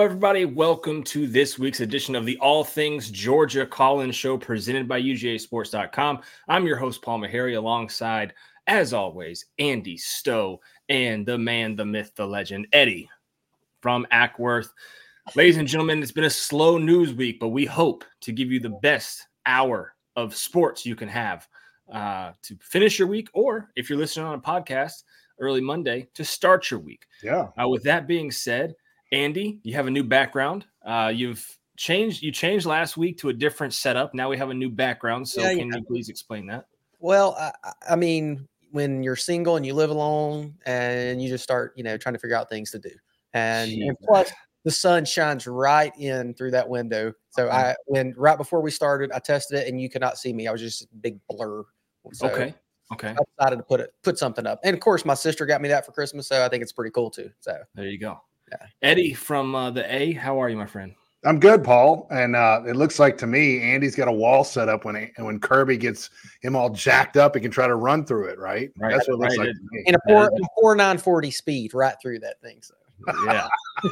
everybody. Welcome to this week's edition of the All Things Georgia Call-In Show presented by UGAsports.com. I'm your host, Paul Meharry, alongside, as always, Andy Stowe and the man, the myth, the legend, Eddie from Ackworth. Ladies and gentlemen, it's been a slow news week, but we hope to give you the best hour of sports you can have to finish your week, or if you're listening on a podcast early Monday, to start your week. Yeah. With that being said, Andy, you have a new background. You changed last week to a different setup. Now we have a new background. So can you please explain that? Well, I mean, when you're single and you live alone and you just start, trying to figure out things to do. And plus the sun shines right in through that window. So right before we started, I tested it and you could not see me. I was just a big blur. So Okay. I decided to put something up. And of course, my sister got me that for Christmas. So I think it's pretty cool too. So there you go. Yeah. Eddie from the A, how are you, my friend? I'm good, Paul. And it looks like to me, Andy's got a wall set up when Kirby gets him all jacked up, he can try to run through it, right? That's what it looks like to me. In a poor 940 speed right through that thing. So yeah.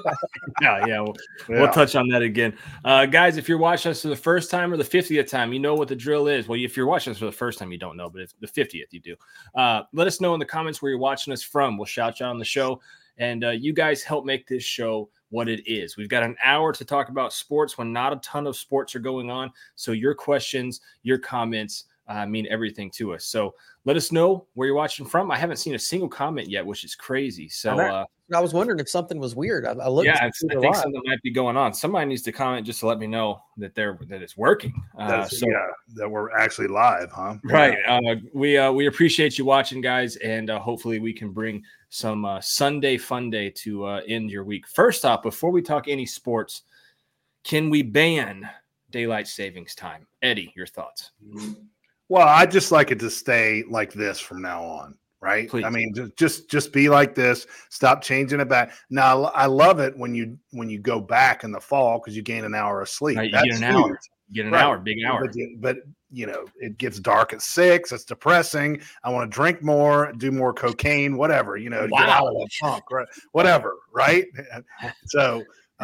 We'll touch on that again. Guys, if you're watching us for the first time or the 50th time, you know what the drill is. Well, if you're watching us for the first time, you don't know, but if the 50th, you do. Let us know in the comments where you're watching us from. We'll shout you out on the show. And you guys help make this show what it is. We've got an hour to talk about sports when not a ton of sports are going on. So your questions, your comments mean everything to us. So let us know where you're watching from. I haven't seen a single comment yet, which is crazy. So I was wondering if something was weird. I looked. Yeah, I think something might be going on. Somebody needs to comment just to let me know that it's working. That we're actually live, huh? Right. We appreciate you watching, guys, and hopefully we can bring some Sunday fun day to end your week. First off, before we talk any sports, can we ban daylight savings time? Eddie, your thoughts? Well, I'd just like it to stay like this from now on. Right. Please. I mean, just be like this. Stop changing it back. Now, I love it when you go back in the fall because you gain an hour of sleep. Right, you get an hour. You get an hour, big hour. But it gets dark at 6. It's depressing. I want to drink more, do more cocaine, whatever. Get out of that funk, right? Whatever, right? So.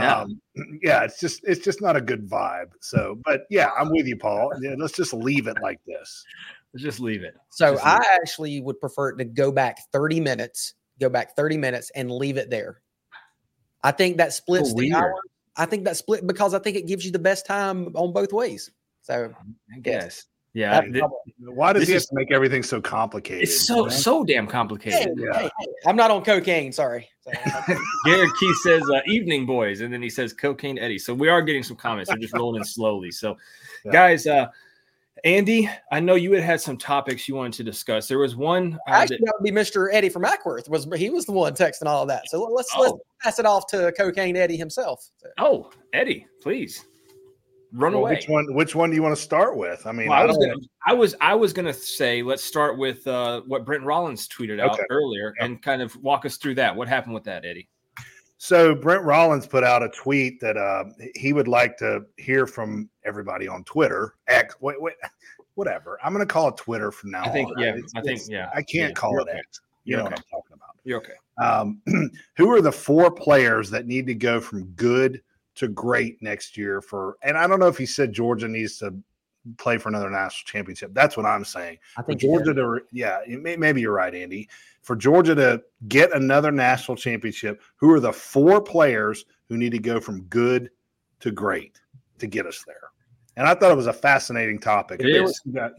It's just not a good vibe. So, but yeah, I'm with you, Paul. Yeah, let's just leave it like this. Just leave it. So I actually would prefer it to go back 30 minutes and leave it there. I think that splits the hour. I think that split because I think it gives you the best time on both ways. So I guess. Yeah. Why does he have to make everything so complicated? It's so damn complicated. Hey, I'm not on cocaine. Sorry. Garrett Keith says, evening boys. And then he says cocaine Eddie. So we are getting some comments. They're just rolling in slowly. So guys, Andy, I know you had some topics you wanted to discuss. There was one. Actually, that would be Mr. Eddie from Ackworth. He was the one texting all of that. So let's pass it off to Cocaine Eddie himself. Oh, Eddie, please run away. Which one do you want to start with? I mean, I was gonna say let's start with what Brent Rollins tweeted out earlier and kind of walk us through that. What happened with that, Eddie? So Brent Rollins put out a tweet that he would like to hear from everybody on Twitter. Whatever. I'm going to call it Twitter from now on. I can't call it X. You know what I'm talking about. You're okay. Who are the 4 players that need to go from good to great next year and I don't know if he said Georgia needs to play for another national championship. That's what I'm saying. I think Georgia maybe you're right, Andy. For Georgia to get another national championship, who are the 4 players who need to go from good to great to get us there? And I thought it was a fascinating topic. It is.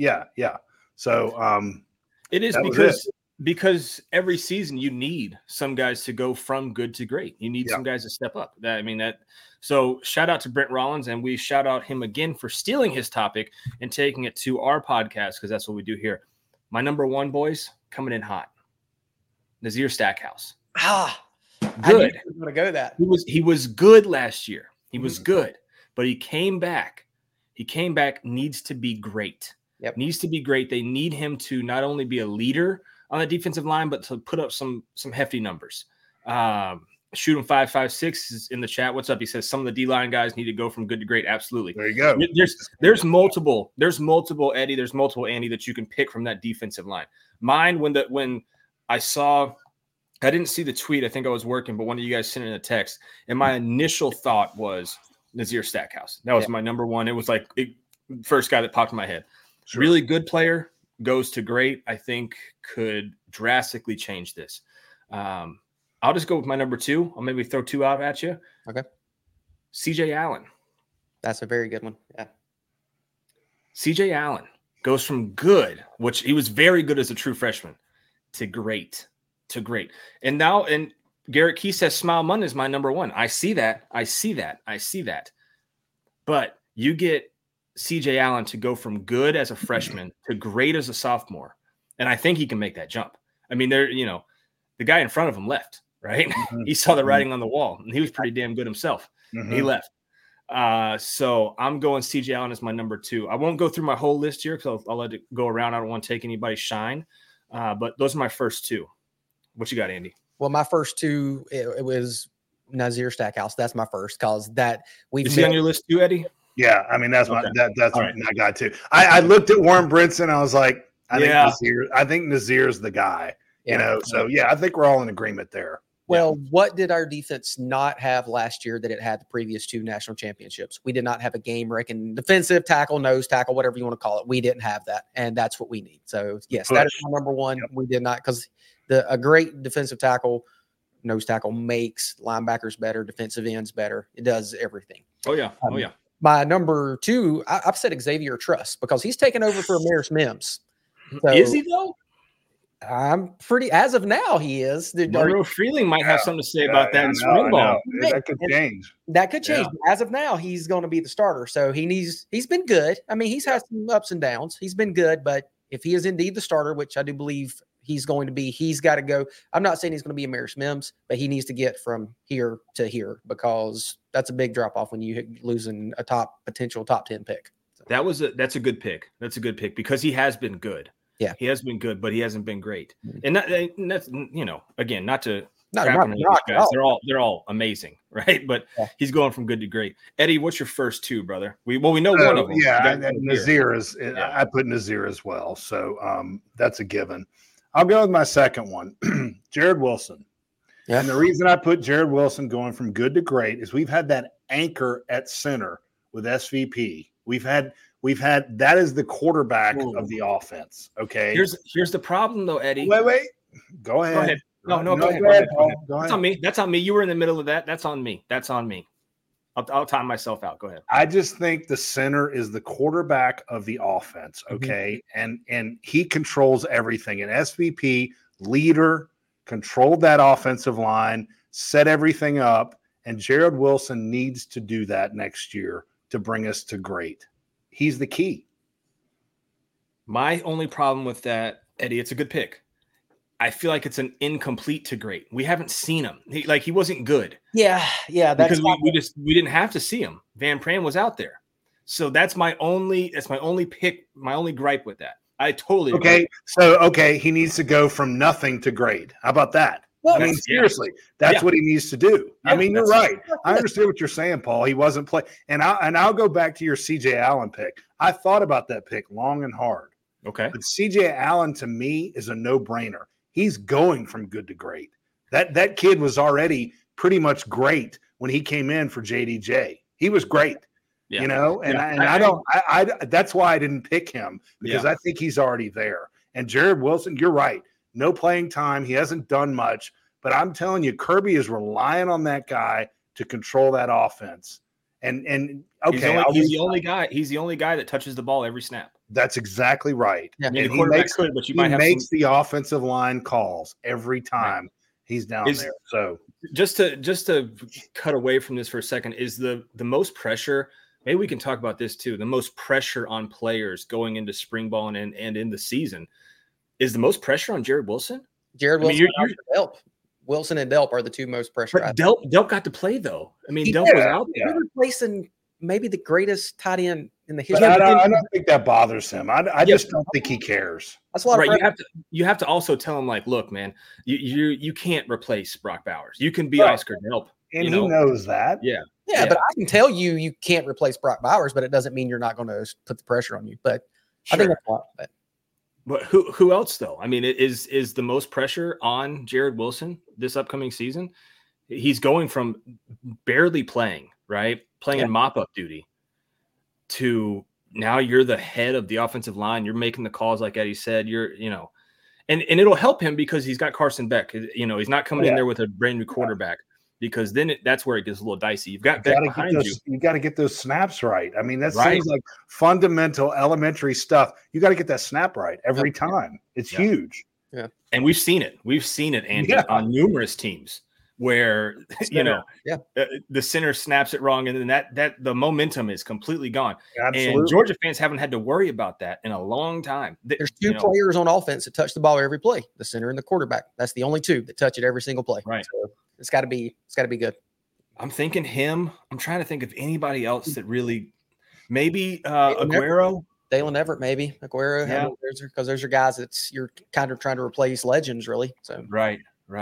So it is because every season you need some guys to go from good to great. You need some guys to step up. So shout out to Brent Rollins, and we shout out him again for stealing his topic and taking it to our podcast because that's what we do here. My number 1, boys, coming in hot. Nazir Stackhouse. Good. I'm going to go that. He was good last year. He was good, but he came back. Needs to be great. Yep. Needs to be great. They need him to not only be a leader on the defensive line, but to put up some hefty numbers. Shooting 5.56 is in the chat. What's up? He says some of the D-line guys need to go from good to great. Absolutely. There you go. There's multiple Eddie. There's multiple Andy that you can pick from that defensive line. Mine when I saw I didn't see the tweet. I think I was working, but one of you guys sent in a text. And my initial thought was Nazir Stackhouse. That was my number one. It was like first guy that popped in my head. Sure. Really good player, goes to great. I think could drastically change this. I'll just go with my number 2. I'll maybe throw 2 out at you. Okay. CJ Allen. That's a very good one. Yeah. CJ Allen goes from good, which he was very good as a true freshman, to great. And now, and Garrett Key says Smile Monday is my number 1. I see that. But you get CJ Allen to go from good as a freshman to great as a sophomore. And I think he can make that jump. I mean, the guy in front of him left, right? Mm-hmm. He saw the writing on the wall, and he was pretty damn good himself. Mm-hmm. He left. So I'm going CJ Allen as my number 2. I won't go through my whole list here because I'll let it go around. I don't want to take anybody's shine. But those are my first 2. What you got, Andy? Well, my first 2, it was Nazir Stackhouse. That's my first, because that we've. Is he on your list too, Eddie? Yeah, I mean that's that's right. My guy too. I looked at Warren Brinson. I was like, I think Nazir's the guy. Yeah. So yeah, I think we're all in agreement there. Well, what did our defense not have last year that it had the previous 2 national championships? We did not have a game-wrecking defensive tackle, nose tackle, whatever you want to call it. We didn't have that, and that's what we need. So yes, that is my number 1. Yep. We did not, because a great defensive tackle, nose tackle, makes linebackers better, defensive ends better. It does everything. Oh yeah. My number 2, I've said Xavier Truss, because he's taken over for Amaris Mims. So, is he though? I'm pretty, as of now, he is. Monroe Freeling might have something to say about that in spring ball. That could change. That could change. Yeah. As of now, he's going to be the starter. So he's been good. I mean, he's had some ups and downs. He's been good, but if he is indeed the starter, which I do believe he's going to be, he's got to go. I'm not saying he's going to be Amaris Mims, but he needs to get from here to here, because that's a big drop off when you're losing a potential top 10 pick. So. That's a good pick. That's a good pick, because he has been good. Yeah, he has been good, but he hasn't been great. And that's again, not to guys. They're all amazing, right? But he's going from good to great. Eddie, what's your first 2, brother? We know one of them. Yeah, Nazir is. Yeah. I put Nazir as well, so that's a given. I'll go with my second one, Jared Wilson. Yeah. And the reason I put Jared Wilson going from good to great is we've had that anchor at center with SVP. We've had that is the quarterback of the offense. Okay. Here's the problem though, Eddie. Wait. Go ahead. No, go ahead. That's on me. That's on me. You were in the middle of that. That's on me. I'll time myself out. Go ahead. I just think the center is the quarterback of the offense. Okay. Mm-hmm. And he controls everything. An SVP leader controlled that offensive line, set everything up. And Jared Wilson needs to do that next year to bring us to great. He's the key. My only problem with that, Eddie, it's a good pick. I feel like it's an incomplete to great. We haven't seen him. He wasn't good. Yeah. That's because we didn't have to see him. Van Pran was out there. So that's my only pick, my only gripe with that. I totally agree. So he needs to go from nothing to great. How about that? Well, I mean, seriously, that's what he needs to do. Yeah, I mean, you're right. I understand what you're saying, Paul. He wasn't playing. And I'll go back to your CJ Allen pick. I thought about that pick long and hard. Okay. But CJ Allen, to me, is a no-brainer. He's going from good to great. That kid was already pretty much great when he came in for JDJ. He was great. Yeah. And that's why I didn't pick him, because I think he's already there. And Jared Wilson, you're right. No playing time. He hasn't done much, but I'm telling you, Kirby is relying on that guy to control that offense. And he's the only guy. He's the only guy that touches the ball every snap. That's exactly right. Yeah. And he makes the offensive line calls every time he's down there. So just to cut away from this for a second, is the most pressure. Maybe we can talk about this too. The most pressure on players going into spring ball and in the season. Is the most pressure on Jared Wilson? Jared Wilson and Delp. Wilson and Delp are the 2 most pressure. But Delp got to play though. I mean, Delp was out there. He's replacing maybe the greatest tight end in the history. I don't think that bothers him. I just don't think he cares. That's a lot right. You have to also tell him, like, look, man, you can't replace Brock Bowers. You can be Oscar Delp. And he knows that. Yeah, but I can tell you can't replace Brock Bowers, but it doesn't mean you're not going to put the pressure on you. But I think that's a lot. But who else though? I mean, is the most pressure on Jared Wilson this upcoming season? He's going from barely playing, right? Playing in mop-up duty to now you're the head of the offensive line. You're making the calls like Eddie said. And it'll help him because he's got Carson Beck. He's not coming in there with a brand new quarterback. Because then that's where it gets a little dicey. You've got Beck behind you. You got to get those snaps right. I mean, that seems like fundamental, elementary stuff. You got to get that snap right every time. It's huge. Yeah, and we've seen it. We've seen it, Andy, on numerous teams where the center snaps it wrong, and then that the momentum is completely gone. Absolutely. And Georgia fans haven't had to worry about that in a long time. There's two players on offense that touch the ball every play: the center and the quarterback. That's the only two that touch it every single play. Right. So, it's got to be good. I'm thinking him. I'm trying to think of anybody else that really, maybe Aguero, Dalen Everett, maybe Aguero. Yeah, because those are guys you're kind of trying to replace legends, really. So right.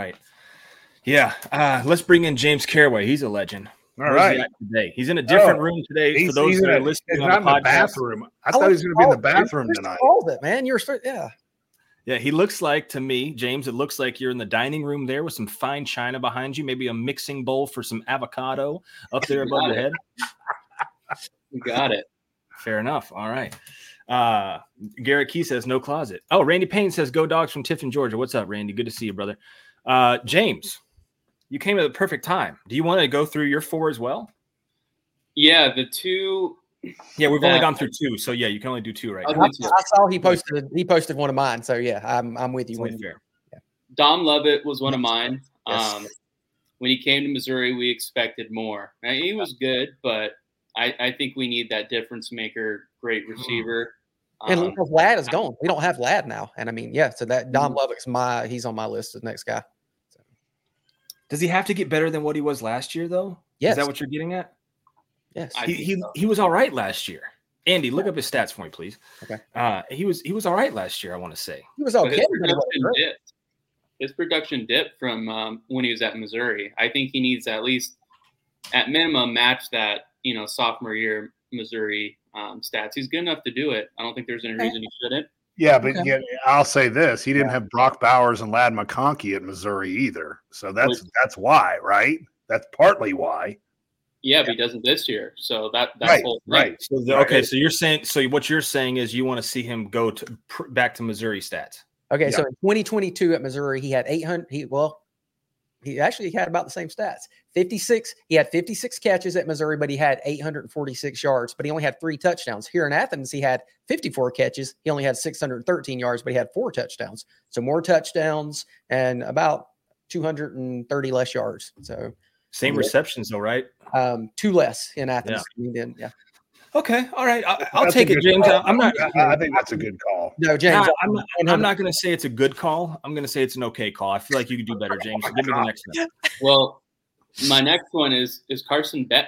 Yeah, let's bring in James Caraway. He's a legend. All right, today he's in a different room today. For those that are listening, not in the bathroom. I thought he was going to be in the bathroom tonight. Man, Yeah, he looks like, to me, James, it looks like you're in the dining room there with some fine china behind you, maybe a mixing bowl for some avocado up there above your head. You got it. Fair enough. All right. Garrett Key says no closet. Oh, Randy Payne says go Dogs from Tifton, Georgia. What's up, Randy? Good to see you, brother. James, you came at the perfect time. Do you want to go through your four as well? Yeah, the two. Yeah, we've only gone through two, so yeah, you can only do two right now. I saw he posted one of mine, so yeah, I'm with you. Fair. Yeah. Dom Lovett was one of mine. Yes. When he came to Missouri, we expected more. Now, he was good, but I think we need that difference maker, great receiver. And because Ladd is gone, we don't have Ladd now, and I mean, so that Dom Lovett's he's on my list as the next guy. So. Does he have to get better than what he was last year, though? Yes. Is that what you're getting at? Yes, he was all right last year. Andy, look up his stats for me, please. Okay. He was all right last year. I want to say he was okay. His production dipped from when he was at Missouri. I think he needs at least, at minimum, match that sophomore year Missouri stats. He's good enough to do it. I don't think there's any reason he shouldn't. Yeah, but I'll say this: he didn't have Brock Bowers and Ladd McConkey at Missouri either. So that's why, right? That's partly why. Yeah, but he doesn't this year. So that's right. So so you're saying, what you're saying is you want to see him go back to Missouri stats. Okay, so in 2022 at Missouri, he had 800. He actually had about the same stats. 56. He had 56 catches at Missouri, but he had 846 yards. But he only had 3 touchdowns. Here in Athens, he had 54 catches. He only had 613 yards, but he had 4 touchdowns. So more touchdowns and about 230 less yards. So. Same receptions, though, right? 2 less in Athens. Yeah. Okay. All right. I'll take it, James. I think that's a good call. No, James. I'm not going to say it's a good call. I'm going to say it's an okay call. I feel like you could do better, James. So give me the next one. Well, my next one is Carson Beck.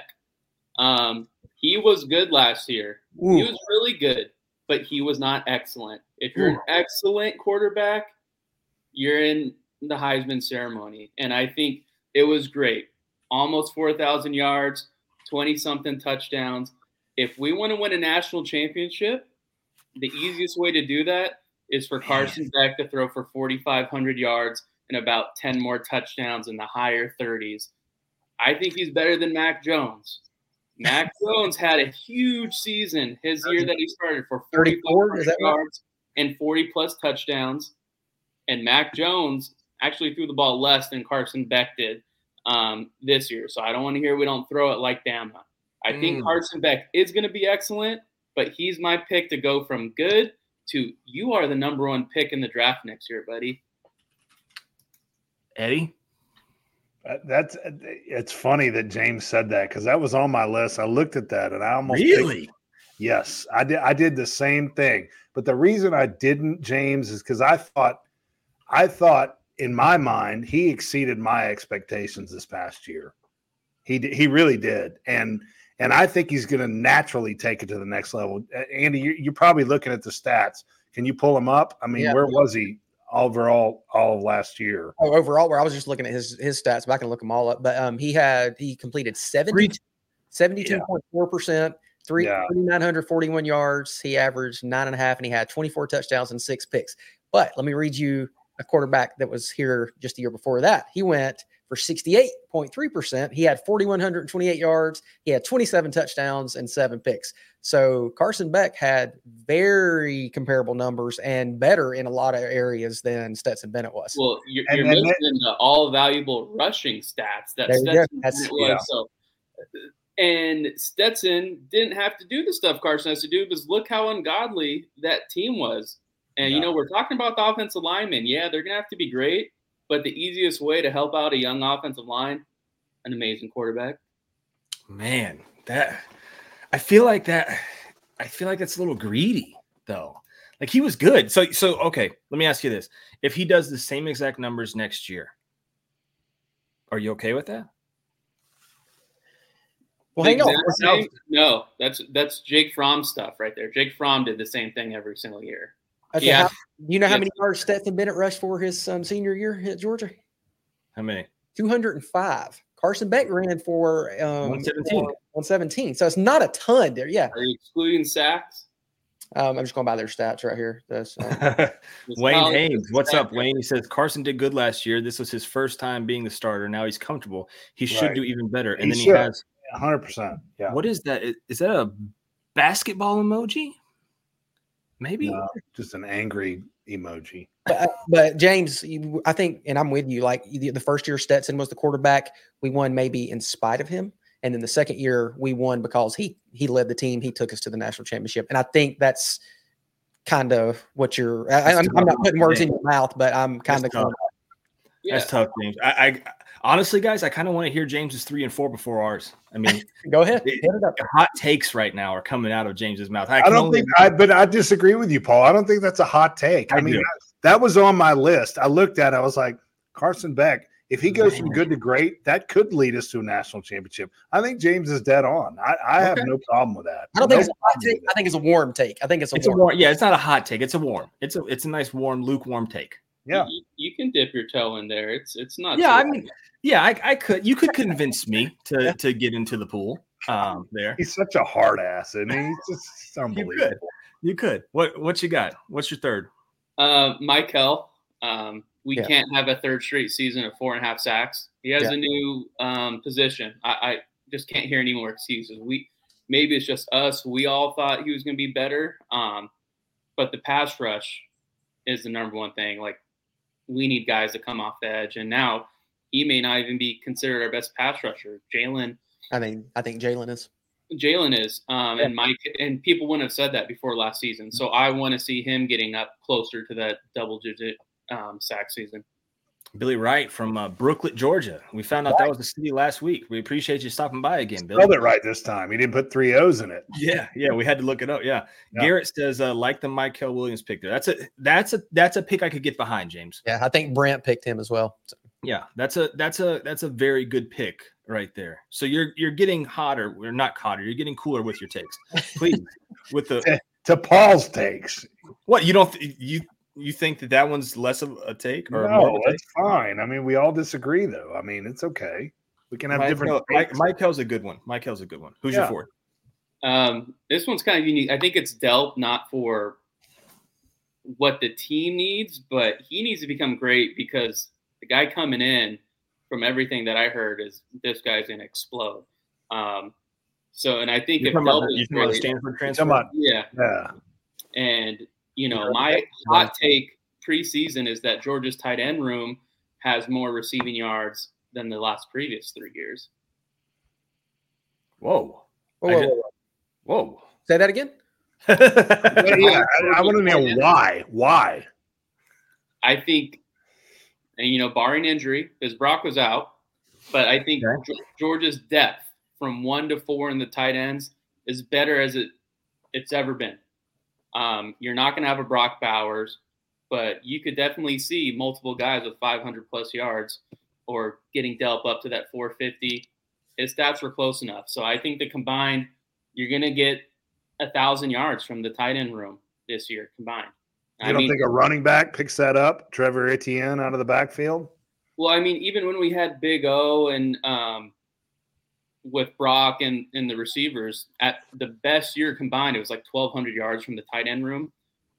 He was good last year. Ooh. He was really good, but he was not excellent. If you're an excellent quarterback, you're in the Heisman ceremony. And I think it was great. Almost 4,000 yards, 20-something touchdowns. If we want to win a national championship, the easiest way to do that is for Carson Beck to throw for 4,500 yards and about 10 more touchdowns in the higher 30s. I think he's better than Mac Jones. Mac Jones had a huge season his year that he started for 4,400 yards and 40-plus touchdowns. And Mac Jones actually threw the ball less than Carson Beck did this year. So I don't want to hear we don't throw it like Bama. I think Carson Beck is going to be excellent, but he's my pick to go from good to you are the number 1 pick in the draft next year, buddy. Eddie? It's funny that James said that because that was on my list. I looked at that and I almost yes, I did the same thing. But the reason I didn't, James, is because I thought in my mind he exceeded my expectations this past year. He really did, and I think he's going to naturally take it to the next level. Andy, you're probably looking at the stats. Can you pull him up? I mean, where was he overall all of last year? Oh, overall, where I was just looking at his stats, but I can look them all up. But he completed 72.4%, 3,941 yards. He averaged 9.5, and he had 24 touchdowns and 6 picks. But let me read you a quarterback that was here just a year before that. He went for 68.3%. He had 4,128 yards. He had 27 touchdowns and 7 picks. So Carson Beck had very comparable numbers and better in a lot of areas than Stetson Bennett was. Well, you're missing the all valuable rushing stats that Stetson Bennett was. So, and Stetson didn't have to do the stuff Carson has to do, because look how ungodly that team was. And, we're talking about the offensive linemen. Yeah, they're going to have to be great. But the easiest way to help out a young offensive line, an amazing quarterback. Man, I feel like that's a little greedy, though. Like, he was good. So okay, let me ask you this. If he does the same exact numbers next year, are you okay with that? Well, hang on. No, that's Jake Fromm stuff right there. Jake Fromm did the same thing every single year. Okay, yeah. You know how many yards Stetson Bennett rushed for his senior year at Georgia? How many? 205. Carson Beck ran for 117. 117. So it's not a ton there. Yeah. Are you excluding sacks? I'm just going by their stats right here. Wayne Haynes, what's up, Wayne? He says Carson did good last year. This was his first time being the starter. Now he's comfortable. He should do even better. And then he has 100%. Yeah. What is that? Is that a basketball emoji? Maybe just an angry emoji. But James, I think, and I'm with you, like the first year Stetson was the quarterback, we won maybe in spite of him. And then the second year we won because he led the team. He took us to the national championship. And I think that's kind of what I'm not putting words in your mouth, but I'm kind of tough. That's tough, James. I honestly, guys, I kind of want to hear James's 3 and 4 before ours. I mean, go ahead. Hit it up. Hot takes right now are coming out of James's mouth. But I disagree with you, Paul. I don't think that's a hot take. I mean, that was on my list. I looked at it. I was like, Carson Beck, if he goes from good to great, that could lead us to a national championship. I think James is dead on. I have no problem with that. I don't think it's a hot take. I think it's a warm take. I think it's a warm. Yeah, it's not a hot take. It's a warm. It's a nice, warm, lukewarm take. Yeah, you can dip your toe in there. It's not. Yeah, I mean, I could. You could convince me to get into the pool. There. He's such a hard ass, and he's just unbelievable. You could. What you got? What's your third? Michael. We can't have a third straight season of 4.5 sacks. He has a new position. I just can't hear any more excuses. Maybe it's just us. We all thought he was going to be better, but the pass rush is the number one thing. Like, we need guys to come off the edge, and now he may not even be considered our best pass rusher. Jalen. I think Jalen is. And Mike, and people wouldn't have said that before last season. So I want to see him getting up closer to that double-digit sack season. Billy Wright from Brooklet, Georgia. We found out that was the city last week. We appreciate you stopping by again, Billy. Spelled it right this time. He didn't put 3 O's in it. Yeah, we had to look it up. Yeah. Garrett says like the Michael Williams pick there. That's a pick I could get behind, James. Yeah, I think Brent picked him as well. So. Yeah, that's a very good pick right there. So you're getting hotter. We're not hotter. You're getting cooler with your takes. Please, with the to Paul's takes. What you don't you think that one's less of a take or more of a take? It's fine. I mean, we all disagree though. I mean, it's okay. We can have different. Michael's a good one. Who's your fourth? This one's kind of unique. I think it's Delp, not for what the team needs, but he needs to become great because the guy coming in, from everything that I heard, is this guy's going to explode. So, and I think if Delp is great, Stanford transfer, yeah. And my hot take preseason is that Georgia's tight end room has more receiving yards than the previous 3 years. Whoa. Say that again? I want to know why. Why? I think, and barring injury, because Brock was out, but I think Georgia's depth from 1 to 4 in the tight ends is better as it's ever been. You're not going to have a Brock Bowers, but you could definitely see multiple guys with 500 plus yards or getting Delp up to that 450. His stats were close enough. So I think the combined, you're going to get 1,000 yards from the tight end room this year combined. You don't think a running back picks that up? Trevor Etienne out of the backfield? Well, I mean, even when we had Big O and with Brock and the receivers, at the best year combined, it was like 1,200 yards from the tight end room.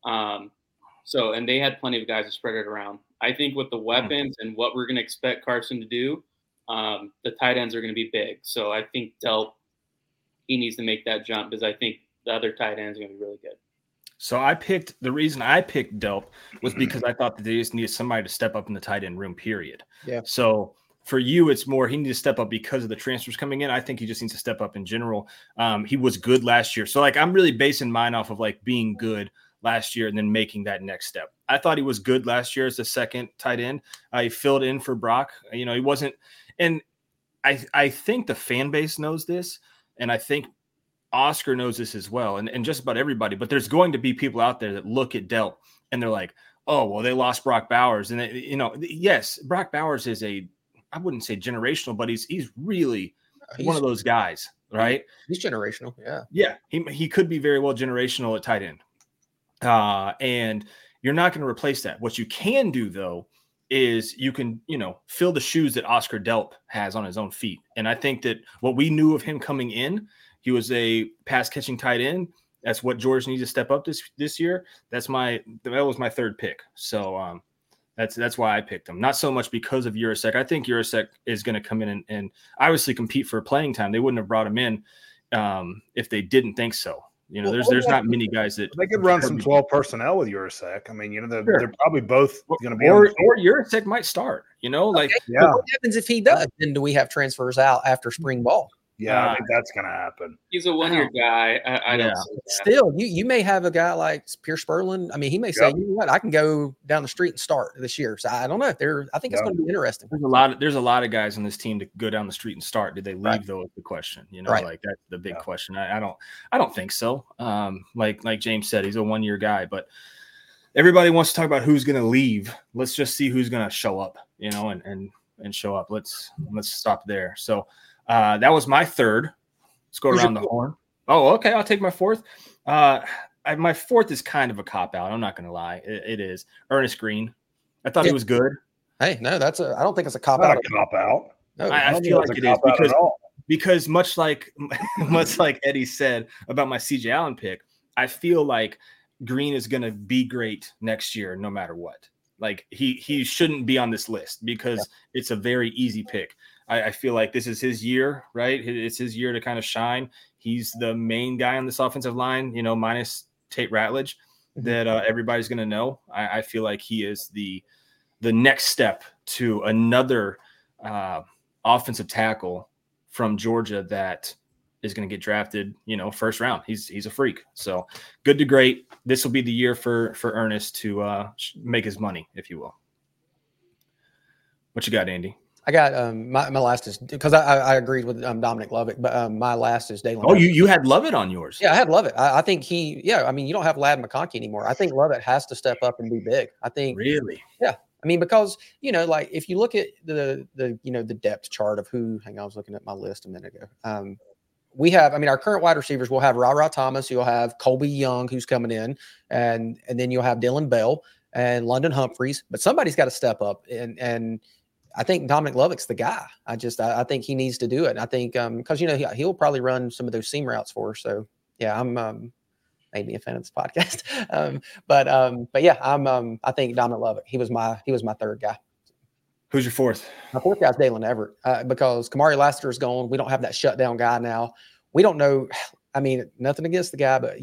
And they had plenty of guys to spread it around. I think with the weapons and what we're going to expect Carson to do, the tight ends are going to be big. So I think Delp, he needs to make that jump because I think the other tight ends are going to be really good. So the reason I picked Delp was because I thought that they just needed somebody to step up in the tight end room, period. Yeah. So for you, it's more he needs to step up because of the transfers coming in. I think he just needs to step up in general. He was good last year. So, like, I'm really basing mine off of, like, being good last year and then making that next step. I thought he was good last year as the second tight end. He filled in for Brock. He wasn't – and I think the fan base knows this, and I think Oscar knows this as well, and just about everybody. But there's going to be people out there that look at Delp, and they're like, oh, well, they lost Brock Bowers. And, yes, Brock Bowers is I wouldn't say generational, but he's really one of those guys, right? He's generational. Yeah. Yeah. He could be very well generational at tight end. And you're not going to replace that. What you can do, though, is you can, fill the shoes that Oscar Delp has on his own feet. And I think that what we knew of him coming in, he was a pass catching tight end. That's what George needs to step up this year. That was my third pick. So, That's why I picked him. Not so much because of Urasek. I think Urasek is going to come in and obviously compete for playing time. They wouldn't have brought him in if they didn't think so. There's not many guys that they could run some 12 personnel with Urasek. I mean, they're probably both going to be or Urasek might start. What happens if he does? Then do we have transfers out after spring ball? Yeah, I think that's going to happen. He's a one-year guy. I don't see that. Still, you may have a guy like Pierce Spurlin. I mean, he may say, you know what, I can go down the street and start this year. So I don't know. I think it's going to be interesting. There's a lot of guys on this team to go down the street and start. Did they leave though? Is the question. Like that's the big question. I don't think so. Like James said, he's a one-year guy, but everybody wants to talk about who's going to leave. Let's just see who's going to show up. And show up. Let's stop there. So. That was my third. Let's go around the horn. Oh, okay. I'll take my fourth. My fourth is kind of a cop-out. I'm not going to lie. It is. Ernest Green. I thought he was good. Hey, no, I don't think it's a cop-out. Not a cop-out. No, I feel like it is because much like Eddie said about my CJ Allen pick, I feel like Green is going to be great next year no matter what. Like he shouldn't be on this list because it's a very easy pick. I feel like this is his year, right? It's his year to kind of shine. He's the main guy on this offensive line, minus Tate Ratledge that everybody's going to know. I feel like he is the next step to another offensive tackle from Georgia that is going to get drafted, first round. He's a freak. So good to great. This will be the year for Ernest to make his money, if you will. What you got, Andy? I got my last is because I agreed with Dominic Lovett, but my last is Dalen. Oh, you had Lovett on yours. Yeah, I had Lovett. I think I mean, you don't have Ladd McConkey anymore. I think Lovett has to step up and be big. I think really. Yeah. I mean, because, like if you look at the depth chart of who, hang on, I was looking at my list a minute ago. We have, our current wide receivers will have Ra Thomas. You'll have Colby Young, who's coming in, and then you'll have Dylan Bell and London Humphreys, but somebody's got to step up. And I think Dominic Lovett's the guy. I think he needs to do it. And I think, cause he'll probably run some of those seam routes for us. So yeah, I'm, made me a fan of this podcast. But yeah, I think Dominic Lovett, he was my third guy. Who's your fourth? My fourth guy is Dalen Everett because Kamari Lassiter is gone. We don't have that shutdown guy now. We don't know. I mean, nothing against the guy, but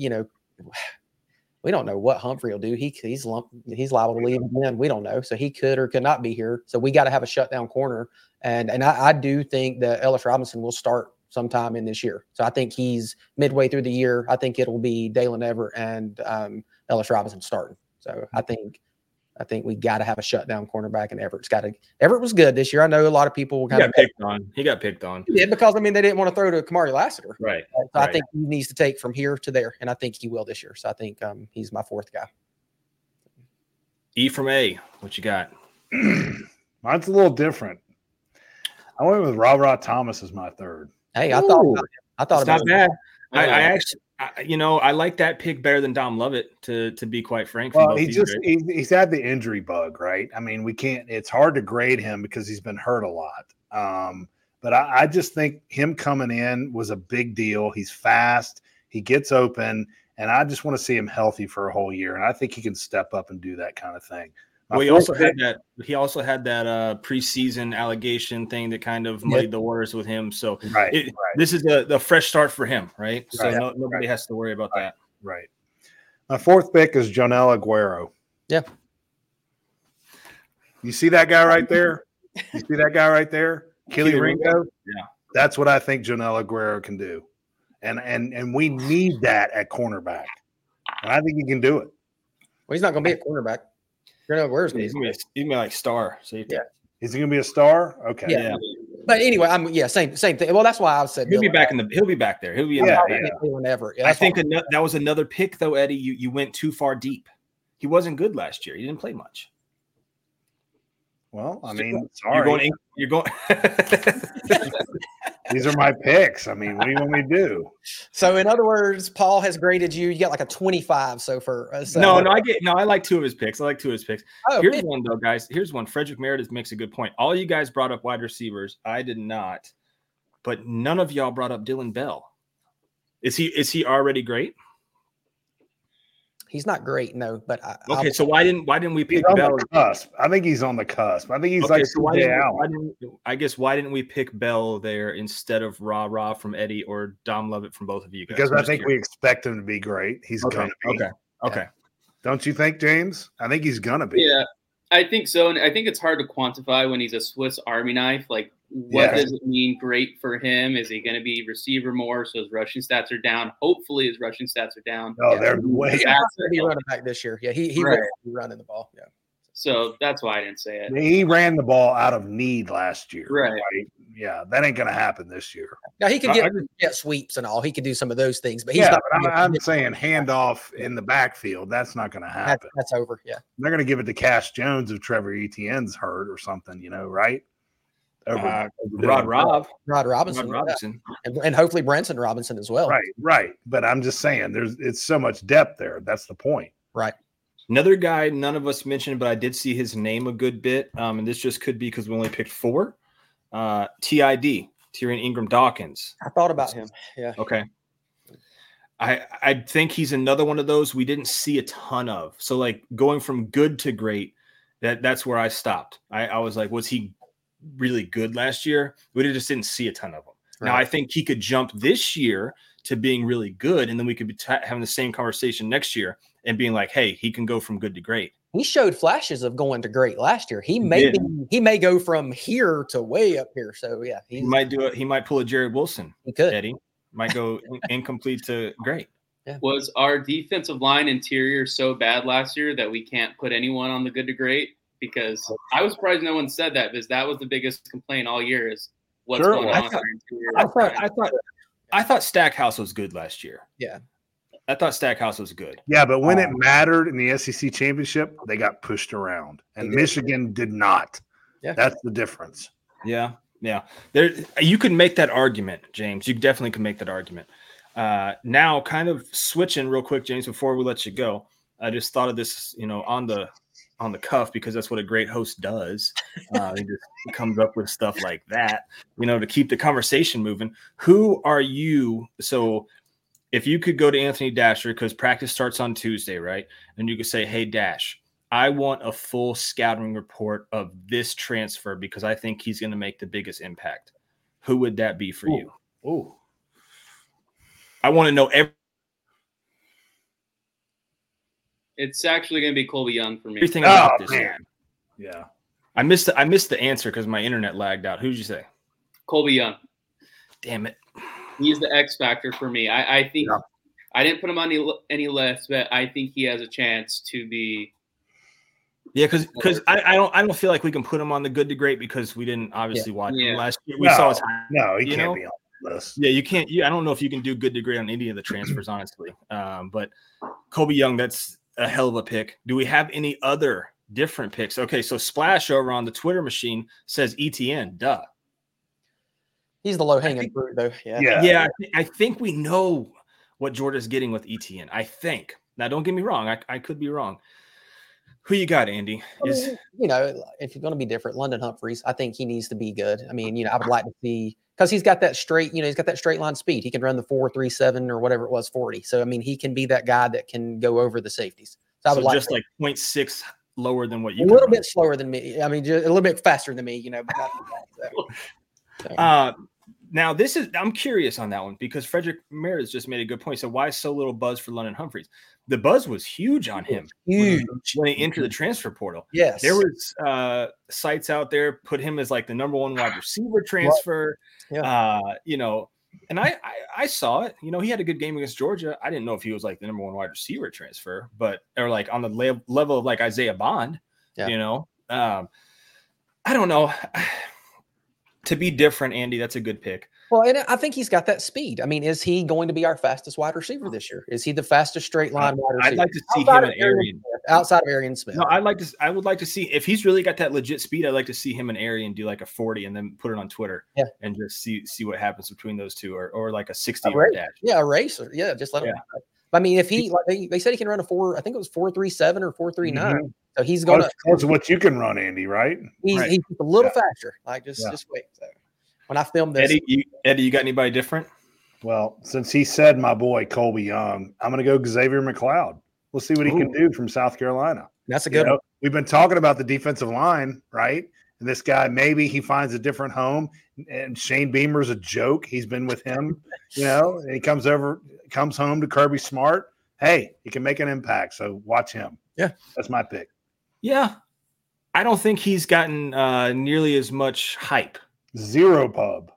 we don't know what Humphrey will do. He's liable to leave again. We don't know. So he could or could not be here. So we got to have a shutdown corner. And I do think that Ellis Robinson will start sometime in this year. So I think he's midway through the year. I think it'll be Dalen Everett and Ellis Robinson starting. So I think we got to have a shutdown cornerback, and Everett was good this year. I know a lot of people got picked on. He got picked on. Yeah, because they didn't want to throw to Kamari Lassiter. Right. So I think he needs to take from here to there, and I think he will this year. So I think he's my fourth guy. E from A, what you got? Mine's a little different. I went with Ra Thomas as my third. Hey, I thought about it. Bad. I actually, I like that pick better than Dom Lovett, to be quite frank. Well, he's had the injury bug, right? I mean, it's hard to grade him because he's been hurt a lot. But I just think him coming in was a big deal. He's fast. He gets open. And I just want to see him healthy for a whole year. And I think he can step up and do that kind of thing. Well, he also had that preseason allegation thing that kind of muddied the waters with him. So this is the fresh start for him, right? So nobody has to worry about that. Right. My fourth pick is Jonel Aguero. Yeah. You see that guy right there? You see that guy right there? Keely Ringo? Yeah. That's what I think Jonel Aguero can do. And we need that at cornerback. And I think he can do it. Well, he's not going to be a cornerback. Where's he's going to be like star. So Is he going to be a star? Okay. Yeah. But anyway, same thing. Well, that's why I said he'll be back there. He'll be whenever. I think that was another pick though, Eddie. You went too far deep. He wasn't good last year. He didn't play much. Well, I mean, sorry. You're going. These are my picks. I mean, what do you want me to do? So, in other words, Paul has graded you. You got like a 25. So I like two of his picks. Oh, here's one though, guys. Here's one. Frederick Meredith makes a good point. All you guys brought up wide receivers. I did not, but none of y'all brought up Dylan Bell. Is he already great? He's not great, no. But so why didn't we pick Bell? Cusp. I think he's on the cusp. I think he's why didn't we pick Bell there instead of Ra from Eddie or Dom Lovett from both of you guys? Because I think we expect him to be great. He's gonna be. Okay. Yeah. Don't you think, James? I think he's gonna be. Yeah, I think so, and I think it's hard to quantify when he's a Swiss Army knife. Like, what does it mean great for him? Is he going to be receiver more, so his rushing stats are down? Hopefully his rushing stats are down. Oh, they're way He's running back this year. Yeah, he will be running the ball. Yeah. So that's why I didn't say it. He ran the ball out of need last year. Right? Yeah, that ain't going to happen this year. Now, he can get sweeps and all. He can do some of those things, but he's not. I'm saying handoff in the backfield. That's not going to happen. That's over. Yeah. They're going to give it to Cash Jones if Trevor Etienne's hurt or something, right? Rod Robinson. Yeah. And hopefully Branson Robinson as well. Right. But I'm just saying it's so much depth there. That's the point. Right. Another guy none of us mentioned, but I did see his name a good bit. And this just could be because we only picked 4. TID, Tyrion Ingram Dawkins. I thought about him. Yeah. Okay. I think he's another one of those we didn't see a ton of. So like going from good to great, that's where I stopped. I was like, was he really good last year? We just didn't see a ton of them. Right. Now I think he could jump this year to being really good, and then we could be having the same conversation next year and being like, hey, he can go from good to great. He showed flashes of going to great last year. He may go from here to way up here. So yeah, he might do it. He might pull a Jared Wilson. He could. Eddie might go incomplete to great. Yeah. Was our defensive line interior so bad last year that we can't put anyone on the good to great? Because I was surprised no one said that, because that was the biggest complaint all year is what's going on with our interior. I thought Stackhouse was good last year. Yeah. I thought Stackhouse was good. Yeah, but when it mattered in the SEC championship, they got pushed around, and Michigan did not. Yeah. That's the difference. Yeah. There, you can make that argument, James. You definitely can make that argument. Now, kind of switching real quick, James, before we let you go, I just thought of this, on the cuff, because that's what a great host does. He just comes up with stuff like that, to keep the conversation moving. Who are you? So if you could go to Anthony Dasher, because practice starts on Tuesday, right? And you could say, hey, Dash, I want a full scouting report of this transfer because I think he's going to make the biggest impact. Who would that be for you? Oh, I want to know It's actually going to be Colby Young for me. everything about this. Man. Yeah. I missed the answer because my internet lagged out. Who'd you say? Colby Young. Damn it. He's the X factor for me. I think I didn't put him on any list, but I think he has a chance to be. Yeah, because I don't feel like we can put him on the good to great because we didn't obviously watch him last year. We saw his he can't be on the list. Yeah, you can't. I don't know if you can do good to great on any of the transfers, honestly. But Colby Young, that's a hell of a pick. Do we have any other different picks? Okay, so Splash over on the Twitter machine says ETN. Duh. He's the low-hanging fruit, though. Yeah. I think we know what Georgia's getting with ETN. I think. Now, don't get me wrong. I could be wrong. Who you got, Andy? If you're going to be different, London Humphreys, I think he needs to be good. I mean, I would like to see, because he's got that straight, he's got that straight line speed. He can run the 4.37 or whatever it was, 40. So, I mean, he can be that guy that can go over the safeties. So I would like just like 0.6 lower than what you a little bit slower than me. I mean, just a little bit faster than me, but not so. Now, I'm curious on that one because Frederick Meredith just made a good point. So why so little buzz for London Humphreys? The buzz was huge on him when he entered the transfer portal. Yes. There was sites out there put him as like the number one wide receiver transfer. Yeah. And I saw it. He had a good game against Georgia. I didn't know if he was like the number one wide receiver transfer, or like on the level of like Isaiah Bond. Yeah. I don't know. To be different, Andy, that's a good pick. Well, and I think he's got that speed. I mean, is he going to be our fastest wide receiver this year? Is he the fastest straight line wide receiver? I'd like to see him and Arian. Outside of Arian Smith. No, I would like to see, if he's really got that legit speed, I'd like to see him and Arian do like a 40 and then put it on Twitter and just see what happens between those two, or like a 60-yard dash. Yeah, a racer. Yeah, just let him. I mean, if he, like they said, he can run a 4.37 or 4.39. Mm-hmm. So he's going to. Close to what you can run, Andy, right? He's a little faster. Like, just wait. So when I filmed this. Eddie, you got anybody different? Well, since he said my boy Colby Young, I'm going to go Xavier McLeod. We'll see what he can do from South Carolina. That's a good one. We've been talking about the defensive line, right? And this guy, maybe he finds a different home. And Shane Beamer's a joke. He's been with him, and he comes home to Kirby Smart. Hey, he can make an impact. So watch him. Yeah. That's my pick. Yeah. I don't think he's gotten nearly as much hype. Zero pub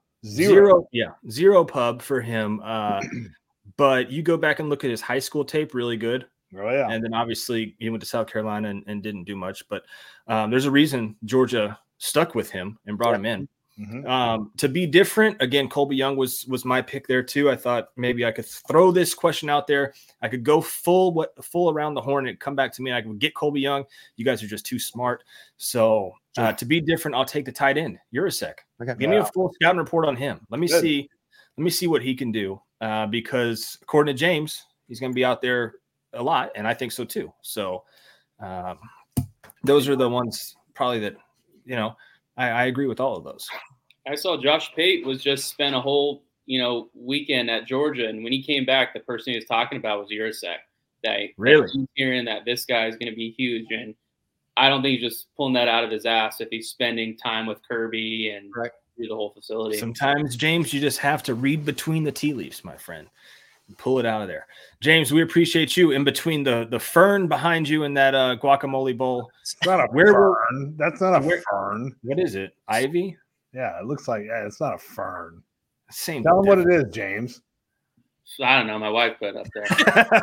for him. But you go back and look at his high school tape, really good. Oh, yeah. And then obviously he went to South Carolina and didn't do much. But there's a reason Georgia stuck with him and brought him in. Mm-hmm. To be different, again, Colby Young was my pick there too. I thought maybe I could throw this question out there. I could go full around the horn and come back to me, and I could get Colby Young. You guys are just too smart. So to be different, I'll take the tight end. Yurosek. Okay. Give me a full scouting report on him. Let me see what he can do. Because according to James, he's going to be out there a lot, and I think so too. So those are the ones probably that I agree with all of those. I saw Josh Pate was just spent a whole weekend at Georgia, and when he came back, the person he was talking about was Yurosek. Really hearing that this guy is going to be huge, and I don't think he's just pulling that out of his ass if he's spending time with Kirby and through the whole facility. Sometimes, James, you just have to read between the tea leaves, my friend. Pull it out of there. James, we appreciate you in between the fern behind you in that guacamole bowl. It's not a fern. That's not a fern. What is it? Ivy? Yeah, it looks like it's not a fern. Same. Tell them what it is, James. I don't know. My wife put it up there.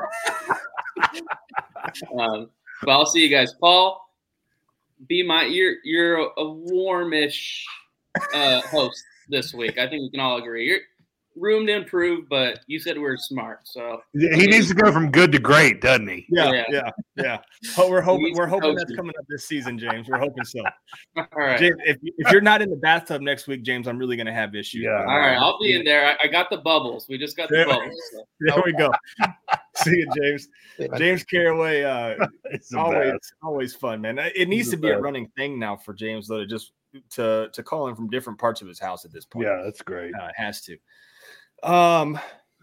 But I'll see you guys. Paul, you're a warmish host this week. I think we can all agree. You're room to improve, but you said we're smart, so he needs to go from good to great, doesn't he? Yeah. But we're hoping that's coming up this season, James. We're hoping so. All right. James, if you're not in the bathtub next week, James, I'm really going to have issues. Yeah. All right, I'll be in there. I got the bubbles. We just got the bubbles. So. There we go. See you, James. James Caraway. Always fun, man. It needs to be a running thing now for James, though, to call in from different parts of his house at this point. Yeah, that's great. It has to. I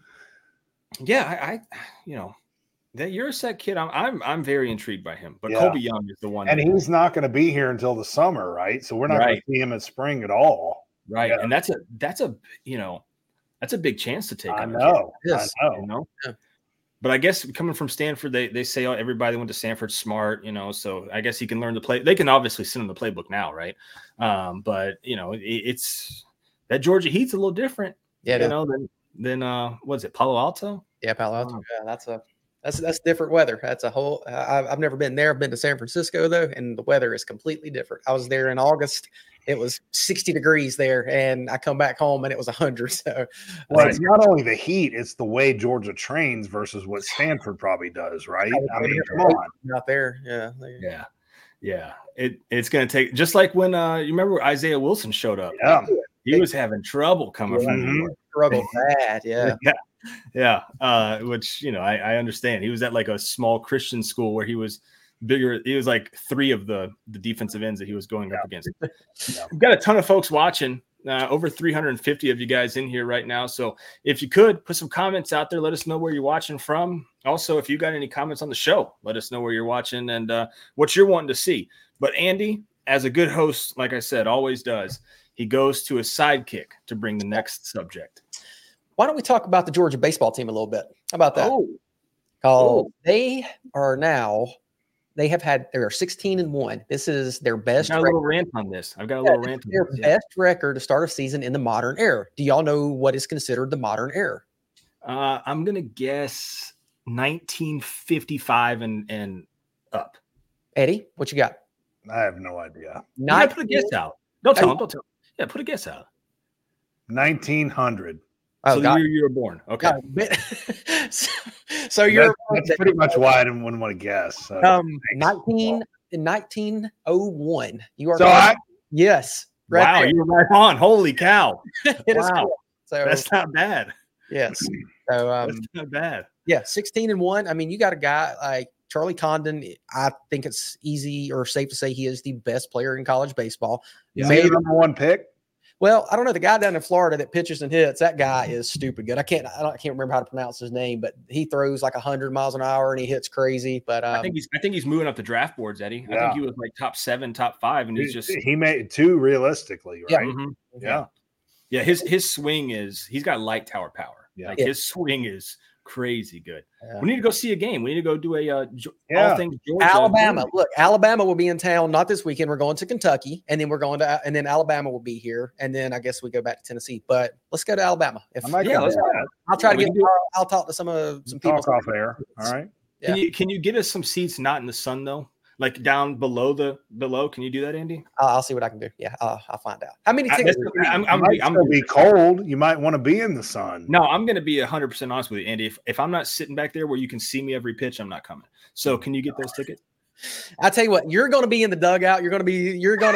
that Yurosek kid, I'm very intrigued by him. But Colby Young is the one, and he's not going to be here until the summer, right? So we're not going to see him in spring at all, right? Yeah. And that's a big chance to take. I know. Yeah. But I guess coming from Stanford, they say everybody went to Stanford smart, so I guess he can learn to play. They can obviously send him the playbook now, right? But it's that Georgia Heat's a little different. Yeah, then what's it, Palo Alto? Yeah, Palo Alto. Yeah, that's different weather. That's a whole. I've never been there. I've been to San Francisco though, and the weather is completely different. I was there in August. It was 60 degrees there, and I come back home and it was 100. So, it's not only the heat; it's the way Georgia trains versus what Stanford probably does, right? I mean, come on, out there, yeah. It's going to take, just like when you remember Isaiah Wilson showed up. Yeah. He was having trouble coming from New York. Struggled bad, yeah. Which I understand. He was at like a small Christian school where he was bigger. He was like 3 of the defensive ends that he was going up against. We've got a ton of folks watching. Over 350 of you guys in here right now. So if you could put some comments out there, let us know where you're watching from. Also, if you got any comments on the show, let us know where you're watching and what you're wanting to see. But Andy, as a good host, like I said, always does, he goes to a sidekick to bring the next subject. Why don't we talk about the Georgia baseball team a little bit? How about that? They are 16-1. This is their best. I've got a little rant on this. Their best record to start a season in the modern era. Do y'all know what is considered the modern era? I'm gonna guess 1955 and up. Eddie, what you got? I have no idea. Put a guess out. Don't tell him. Yeah, put a guess out. 1900. So the year you were born. Okay. So you're that's pretty much why I didn't want to guess. So 1901. You are yes. Right wow, you're right on. Holy cow. It is cool. So that's not bad. Yes. So that's not bad. Yeah, 16-1. I mean, you got a guy like Charlie Condon. I think it's easy or safe to say he is the best player in college baseball. Yeah. Maybe number 1 pick. Well, I don't know. The guy down in Florida that pitches and hits, that guy is stupid good. I can't remember how to pronounce his name, but he throws like 100 miles an hour and he hits crazy. But I think he's moving up the draft boards, Eddie. Yeah. I think he was like top 7, top 5, and he made 2 realistically, right? Yeah. Mm-hmm. Yeah. His swing he's got light tower power. Yeah. Like his swing is crazy good. Yeah. We need to go see a game. We need to go do all things Georgia. Alabama. Look, Alabama will be in town not this weekend. We're going to Kentucky, and then and then Alabama will be here, and then I guess we go back to Tennessee. But let's go to Alabama. I'll try to get. I'll talk to some people off air. All right. Yeah. Can you get us some seats not in the sun though? Like down below can you do that, Andy? I'll see what I can do. Yeah, I'll find out. How many tickets? I'm gonna be cold. You might want to be in the sun. No, I'm going to be 100% honest with you, Andy. If I'm not sitting back there where you can see me every pitch, I'm not coming. So can you get those tickets? I'll tell you what. You're going to be in the dugout. You're going to be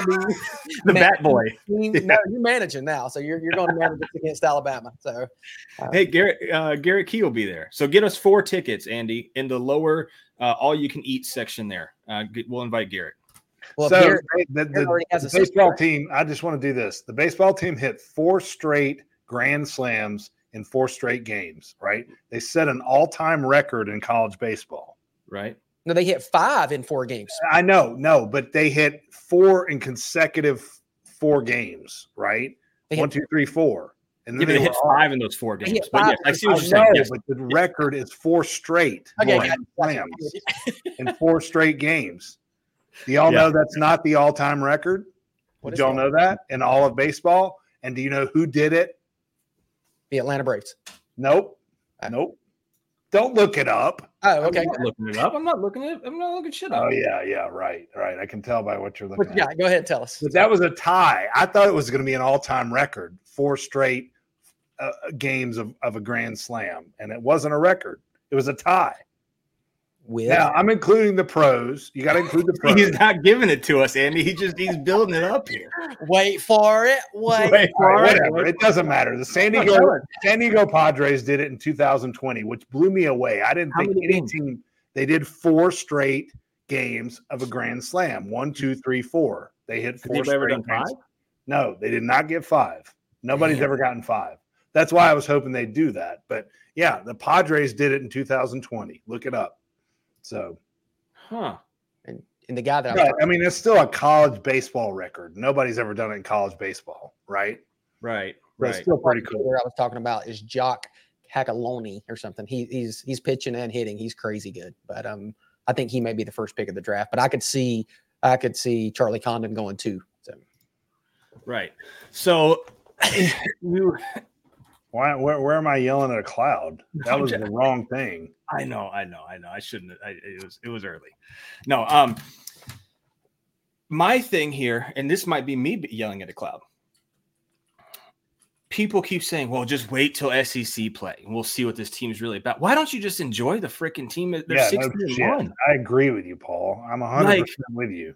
the bat boy. No, you're managing now, so you're going to manage against Alabama. So hey, Garrett Key will be there. So get us 4 tickets, Andy, in the lower all you can eat section there. We'll invite Garrett. Well, so Garrett the baseball team, I just want to do this. The baseball team hit 4 straight grand slams in 4 straight games, right? They set an all-time record in college baseball. Right. No, they hit 5 in 4 games. I know, but they hit 4 in consecutive 4 games, right? 1, 2, 3, 4. And then they hit 5 in those 4 games. But yes, I see what you're saying. Yes. But the record is 4 straight slams in 4 straight games. Do y'all know that's not the all-time record? Did y'all know that in all of baseball? And do you know who did it? The Atlanta Braves. Nope. Don't look it up. Oh, okay. I'm not looking it up. I'm not looking shit up. Oh, yeah, right. I can tell by what you're looking at. Yeah, go ahead and tell us. But that was a tie. I thought it was going to be an all-time record, 4 straight games of a grand slam, and it wasn't a record. It was a tie. Now I'm including the pros. You got to include the pros. He's not giving it to us, Andy. He's building it up here. Wait for it. Whatever. It doesn't matter. The San Diego Padres did it in 2020, which blew me away. I didn't think any team. They did 4 straight games of a grand slam. 1, 2, 3, 4. They hit 4 straight. Ever done 5? No, they did not get 5. Nobody's ever gotten 5. That's why I was hoping they'd do that. But yeah, the Padres did it in 2020. Look it up. So, and the guy that it's still a college baseball record. Nobody's ever done it in college baseball, right? Right. It's still pretty cool. What I was talking about is Jock Hackaloni or something. He's pitching and hitting. He's crazy good. But I think he may be the first pick of the draft. But I could see Charlie Condon going too. So. Right. So where am I yelling at a cloud? That was the wrong thing. I know. I shouldn't. It was early. No. My thing here, and this might be me yelling at a cloud. People keep saying, "Well, just wait till SEC play, and we'll see what this team is really about." Why don't you just enjoy the freaking team? They're 16-1. I agree with you, Paul. I'm 100% with you.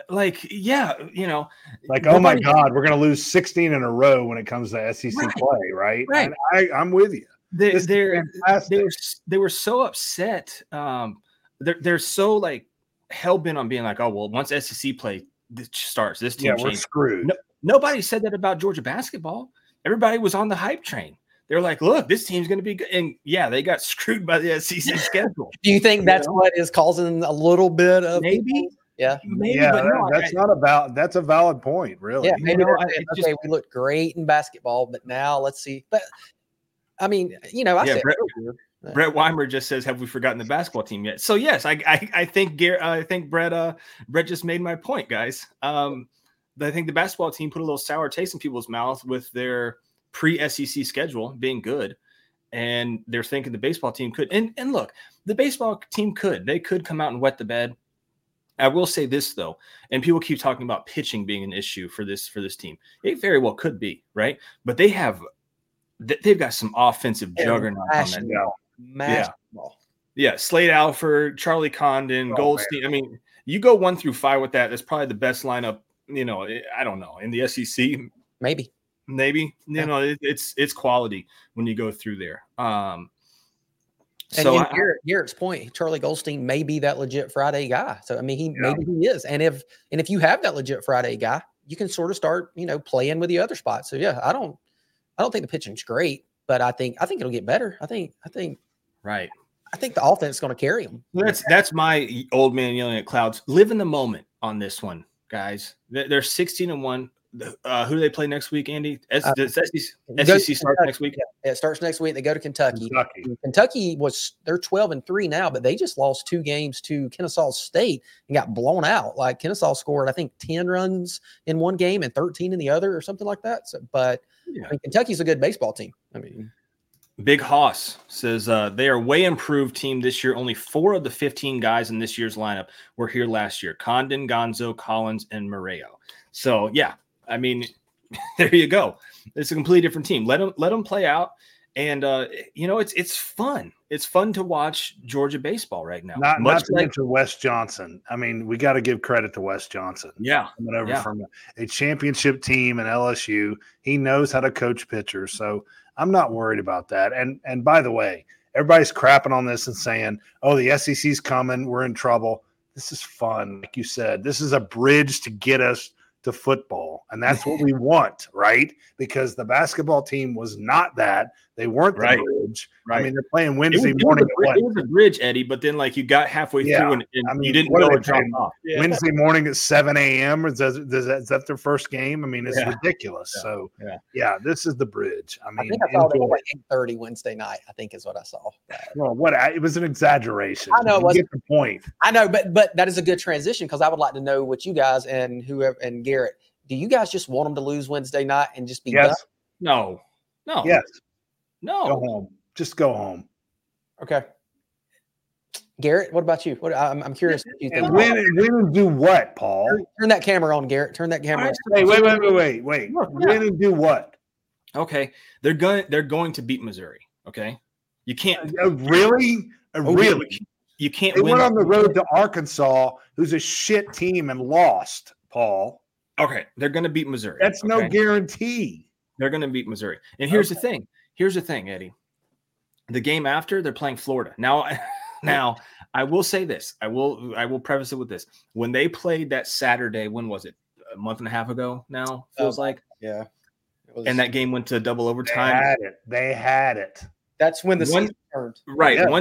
Oh my God, we're going to lose 16 in a row when it comes to SEC play, right? Right. I'm with you. They were so upset. They're so hell bent on being like, oh well, once SEC play starts, this team we're screwed. Nobody said that about Georgia basketball. Everybody was on the hype train. They're like, look, this team's going to be good. And yeah, they got screwed by the SEC schedule. Do you think that's what is causing a little bit of maybe? Yeah, maybe. Yeah, but no, that's a valid point, really. Yeah, maybe okay, we look great in basketball, but now let's see. But I mean, I said Brett Weimer just says, "Have we forgotten the basketball team yet?" So yes, I think Brett just made my point, guys. I think the basketball team put a little sour taste in people's mouths with their pre-SEC schedule being good, and they're thinking the baseball team could. And look, the baseball team they could come out and wet the bed. I will say this though, and people keep talking about pitching being an issue for this team. It very well could be, right? But they've got some offensive juggernaut on that. Basketball. Yeah, Slade Alford, Charlie Condon, Goldstein. Man. I mean, you go 1 through 5 with that. That's probably the best lineup. I don't know, in the SEC. Maybe. It's quality when you go through there. And Garrett's point, Charlie Goldstein may be that legit Friday guy. So I mean, maybe he is. And if you have that legit Friday guy, you can sort of start, playing with the other spots. So yeah, I don't think the pitching's great, but I think it'll get better. I think right. I think the offense is going to carry them. That's my old man yelling at clouds. Live in the moment on this one, guys. They're 16-1. Who do they play next week, Andy? SEC starts next week? Yeah, it starts next week. They go to Kentucky. Kentucky they're 12-3 now, but they just lost 2 games to Kennesaw State and got blown out. Like Kennesaw scored, I think, 10 runs in one game and 13 in the other or something like that. So, but Kentucky's a good baseball team. I mean, Big Hoss says they are way improved team this year. Only 4 of the 15 guys in this year's lineup were here last year. Condon, Gonzo, Collins, and Moreo. So, yeah. I mean, there you go. It's a completely different team. Let them play out, and it's fun. It's fun to watch Georgia baseball right now. Not to mention Wes Johnson. I mean, we got to give credit to Wes Johnson. Yeah, coming over from a championship team in LSU, he knows how to coach pitchers. So I'm not worried about that. And by the way, everybody's crapping on this and saying, "Oh, the SEC's coming. We're in trouble." This is fun, like you said. This is a bridge to get us to football, and that's what we want, right? Because the basketball team was not that. They weren't the bridge. Right. I mean, they're playing Wednesday morning. It was a bridge, Eddie, but then you got halfway through and you didn't know it dropped off. Yeah. Wednesday morning at 7 a.m. Is that their first game? I mean, it's ridiculous. Yeah. So, this is the bridge. I mean, I saw it at 8:30 Wednesday night, I think is what I saw. Well, it was an exaggeration. I know. You get the point. I know, but that is a good transition because I would like to know what you guys and whoever and Garrett, do you guys just want them to lose Wednesday night and just be done? No. Yes. No. Go home. Just go home. Okay. Garrett, what about you? I'm curious. What you think. And win and do what, Paul? Turn that camera on, Garrett. Turn that camera on. Hey, wait. Win and do what? Okay. They're going to beat Missouri. Okay. You can't really? You can't They win. went on the road to Arkansas, who's a shit team, and lost, Paul. Okay. They're going to beat Missouri. That's no guarantee. They're going to beat Missouri. And here's the thing. Here's the thing, Eddie. The game after, they're playing Florida. Now, I will say this. I will preface it with this. When they played that Saturday, when was it? A month and a half ago now, feels like. Yeah. And that game went to double overtime. They had it. That's when the season turned. Right. Yeah,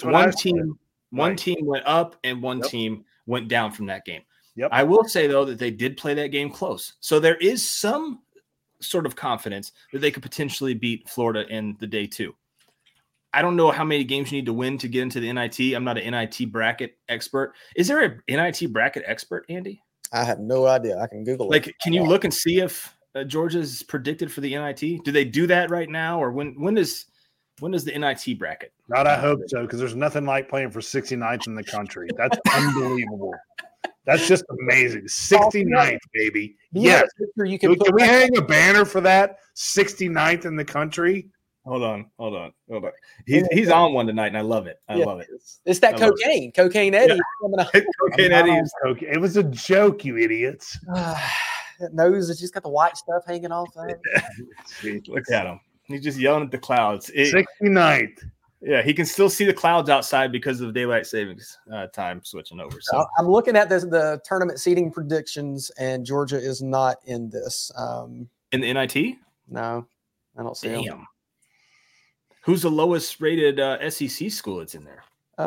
one team went up and one team went down from that game. Yep. I will say, though, that they did play that game close. So there is some sort of confidence that they could potentially beat Florida in the day 2. I don't know how many games you need to win to get into the NIT. I'm not an NIT bracket expert. Is there an NIT bracket expert, Andy? I have no idea. I can Google it. Can you look and see if Georgia's predicted for the NIT? Do they do that right now, or when does the NIT bracket? I hope so, because there's nothing like playing for 69th in the country. That's unbelievable. That's just amazing. 69th, baby. Yes. Can we hang a banner for that? 69th in the country? Hold on. He's on one tonight, and I love it. I love it. It's that cocaine. Cocaine Eddie. Yeah. Cocaine Eddie. It was a joke, you idiots. That nose has just got the white stuff hanging off of it. Look at him. He's just yelling at the clouds. 69th. Yeah, he can still see the clouds outside because of daylight savings time switching over. So I'm looking at the tournament seeding predictions, and Georgia is not in this. In the NIT? No, I don't see him. Who's the lowest rated SEC school that's in there?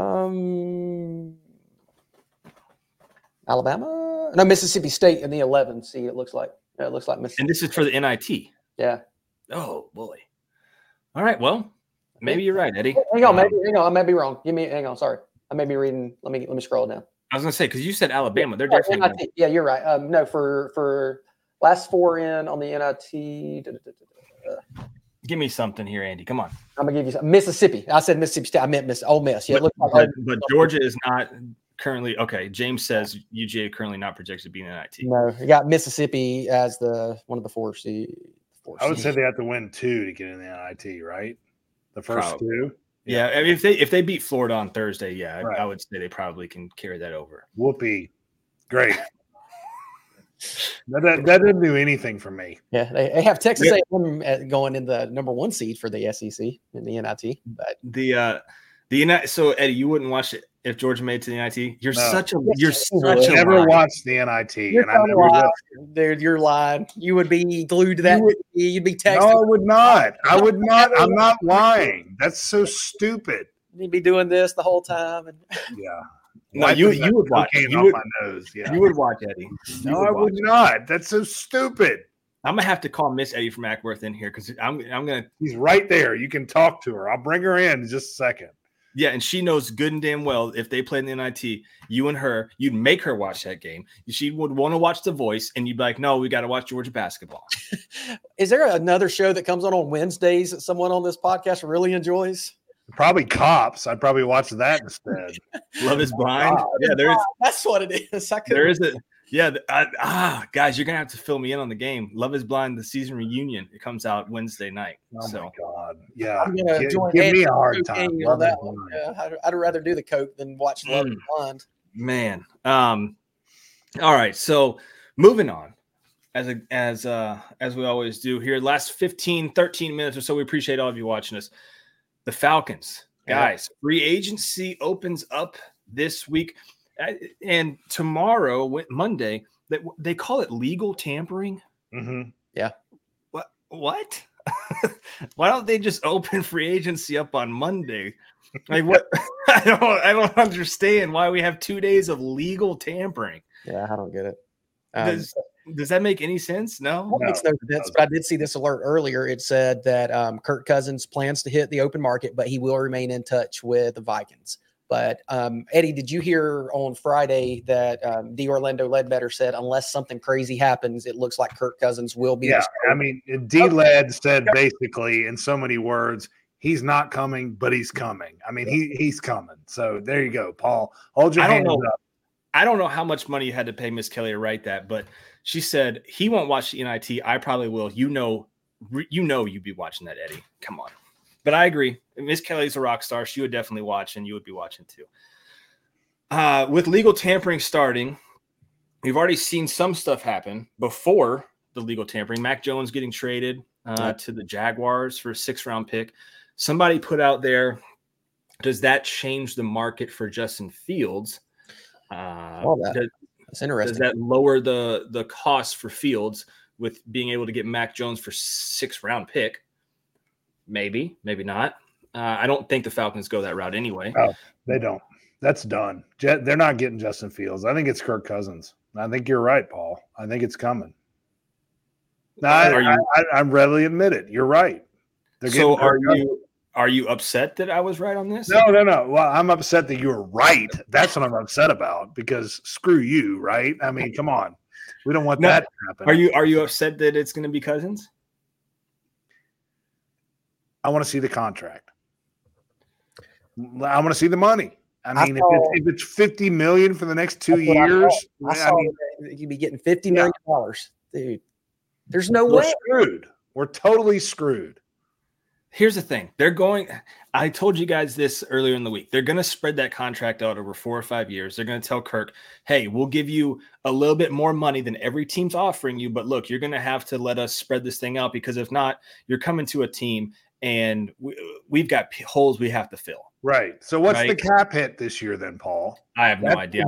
Alabama? No, Mississippi State in the 11 seed. It looks like Mississippi. And this is for the NIT. Yeah. Oh boy. All right. Well, maybe you're right, Eddie. Hang on. I may be wrong. Hang on. Sorry, I may be reading. Let me scroll down. I was gonna say because you said Alabama. They're definitely. NIT. Yeah, you're right. No, for last 4 in on the NIT. Give me something here, Andy. Come on. I'm gonna give you some. Mississippi. I said Mississippi State. I meant Ole Miss. Yeah, but Georgia is not currently. Okay, James says UGA currently not projected to be in the NIT. No, you got Mississippi as one of the 4 seed. I would say they have to win 2 to get in the NIT, right? The first 2. Yeah, I mean, if they beat Florida on Thursday, yeah, right. I would say they probably can carry that over. Whoopee, great. That didn't do anything for me. Yeah, they have Texas A&M going in the number 1 seed for the SEC in the NIT. But the NIT. So Eddie, you wouldn't watch it if Georgia made it to the NIT. You're such a never watched the NIT, and I never will. Dude, you're lying. You would be glued to that. You'd be texting. No, I would not. I'm not lying. That's so stupid. You'd be doing this the whole time. Yeah. No, you would watch. You would, my nose. Yeah. You would watch, Eddie. No, I would not. That's so stupid. I'm gonna have to call Miss Eddie from Ackworth in here because I'm gonna. She's right there. You can talk to her. I'll bring her in just a second. Yeah, and she knows good and damn well if they play in the NIT, you and her, you'd make her watch that game. She would want to watch The Voice, and you'd be like, "No, we got to watch Georgia basketball." Is there another show that comes on Wednesdays that someone on this podcast really enjoys? Probably Cops. I'd probably watch that instead. Love is Blind. Yeah, that's what it is. There is a guys, you're gonna have to fill me in on the game. Love is Blind, the season reunion. It comes out Wednesday night. Oh my god! Yeah, I'm gonna give me a hard time. On that one. Yeah, I'd rather do the coke than watch Love is Blind. Man, all right. So moving on, as we always do here, last 13 minutes or so. We appreciate all of you watching us. The Falcons, guys, free agency opens up this week. And tomorrow, Monday, they call it legal tampering. Mm-hmm. Yeah. What? Why don't they just open free agency up on Monday? Like what? I don't understand why we have 2 days of legal tampering. Yeah, I don't get it. Does that make any sense? No, it makes no sense. But I did see this alert earlier. It said that Kirk Cousins plans to hit the open market, but he will remain in touch with the Vikings. But Eddie, did you hear on Friday that D. Orlando Ledbetter said unless something crazy happens, it looks like Kirk Cousins will be. Yeah, I mean, D. Led said basically in so many words, he's not coming, but he's coming. I mean, he's coming. So there you go, Paul. Hold your hands up. I don't know how much money you had to pay Miss Kelly to write that, but she said he won't watch the NIT. I probably will. You know, you'd be watching that, Eddie. Come on. But I agree. Miss Kelly's a rock star. She would definitely watch, and you would be watching too. With legal tampering starting, we've already seen some stuff happen before the legal tampering. Mac Jones getting traded to the Jaguars for a 6th-round pick. Somebody put out there, does that change the market for Justin Fields? That's interesting. Does that lower the cost for Fields with being able to get Mac Jones for 6th-round pick? Maybe, maybe not. I don't think the Falcons go that route anyway. Oh, they don't. That's done. They're not getting Justin Fields. I think it's Kirk Cousins. I think you're right, Paul. I think it's coming. No, I readily admit it. You're right. So are you upset that I was right on this? No. Well, I'm upset that you're right. That's what I'm upset about because screw you, right? I mean, come on. We don't want that to happen. Are you upset that it's going to be Cousins? I want to see the contract. I want to see the money. I mean, if it's $50 million for the next 2 years, you'd be getting $50 million, dude. There's no way. Screwed. We're totally screwed. Here's the thing. I told you guys this earlier in the week. They're going to spread that contract out over 4 or 5 years. They're going to tell Kirk, hey, we'll give you a little bit more money than every team's offering you. But look, you're going to have to let us spread this thing out because if not, you're coming to a team and we've got holes we have to fill. Right. So what's the cap hit this year then, Paul? I have no idea.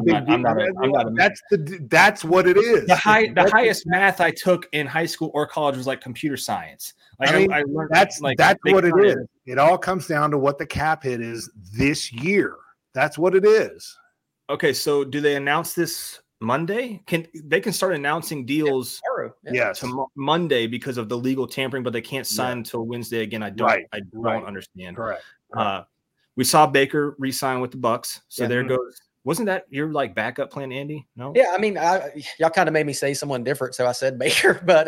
That's what it is. The highest math I took in high school or college was like computer science. Like I learned that's what it is. It all comes down to what the cap hit is this year. That's what it is. Okay, so do they announce this Monday? They can start announcing deals to Monday because of the legal tampering, but they can't sign until Wednesday again. I don't understand. Correct. We saw Baker re-sign with the Bucks, so there goes. Wasn't that your like backup plan, Andy? No. Yeah, I mean, y'all kind of made me say someone different, so I said Baker. But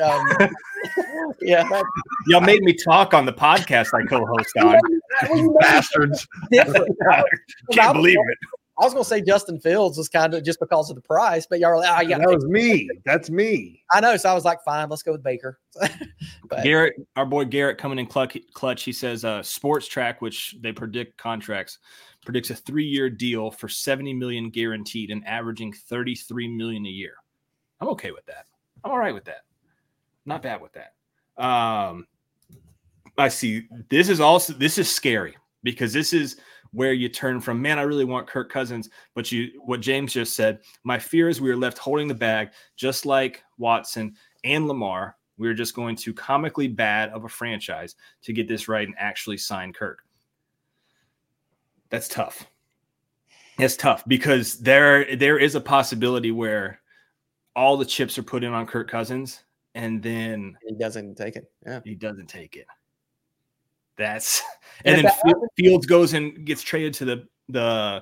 y'all made me talk on the podcast I co-host on. Bastards! Can't believe it. I was going to say Justin Fields was kind of just because of the price, but y'all were like, that was me. That's me. I know. So I was like, fine, let's go with Baker. But Garrett, our boy Garrett coming in clutch. He says Sports Track, which they predict contracts, predicts a 3-year deal for $70 million guaranteed and averaging $33 million a year. I'm okay with that. I'm all right with that. Not bad with that. I see. This is scary because this is where you turn from, man, I really want Kirk Cousins, but what James just said, my fear is we are left holding the bag, just like Watson and Lamar. We're just going to comically bad of a franchise to get this right and actually sign Kirk. That's tough. It's tough because there is a possibility where all the chips are put in on Kirk Cousins and then he doesn't take it. Yeah, he doesn't take it. And then Fields goes and gets traded to the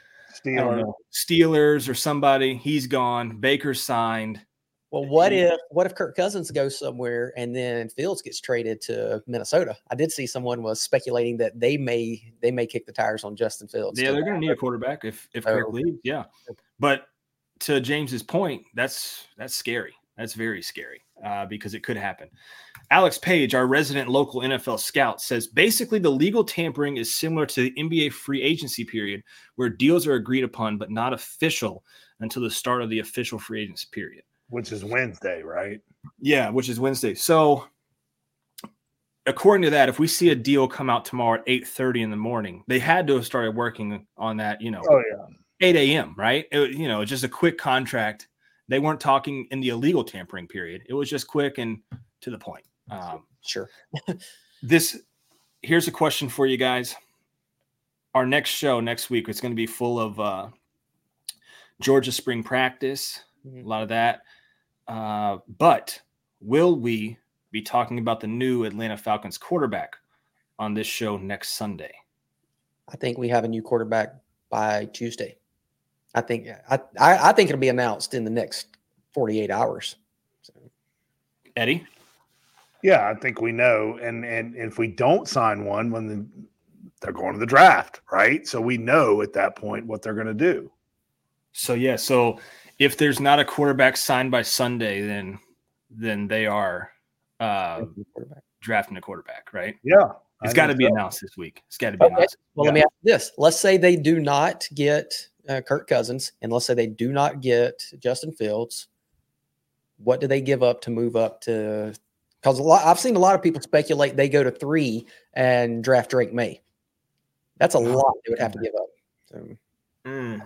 Steelers or somebody. He's gone. Baker's signed. Well, what if Kirk Cousins goes somewhere and then Fields gets traded to Minnesota? I did see someone was speculating that they may kick the tires on Justin Fields. Yeah, they're going to need a quarterback if Kirk leaves. Yeah, but to James's point, that's scary. That's very scary because it could happen. Alex Page, our resident local NFL scout, says basically the legal tampering is similar to the NBA free agency period where deals are agreed upon but not official until the start of the official free agency period. Which is Wednesday, right? Yeah, which is Wednesday. So according to that, if we see a deal come out tomorrow at 8:30 in the morning, they had to have started working on that, 8 a.m., right? It's just a quick contract. They weren't talking in the illegal tampering period. It was just quick and to the point. Sure. Here's a question for you guys. Our next show next week, it's going to be full of Georgia spring practice, a lot of that. But will we be talking about the new Atlanta Falcons quarterback on this show next Sunday? I think we have a new quarterback by Tuesday. I think it'll be announced in the next 48 hours. So. Eddie? Yeah, I think we know. And if we don't sign one, they're going to the draft, right? So we know at that point what they're going to do. So if there's not a quarterback signed by Sunday, then they are drafting a quarterback, right? Yeah. It's got to be announced this week. It's got to be announced. Well, let me ask this. Let's say they do not get Kirk Cousins, and let's say they do not get Justin Fields. What do they give up to move up to? Because I've seen a lot of people speculate they go to 3 and draft Drake May. That's a lot they would have to give up. So.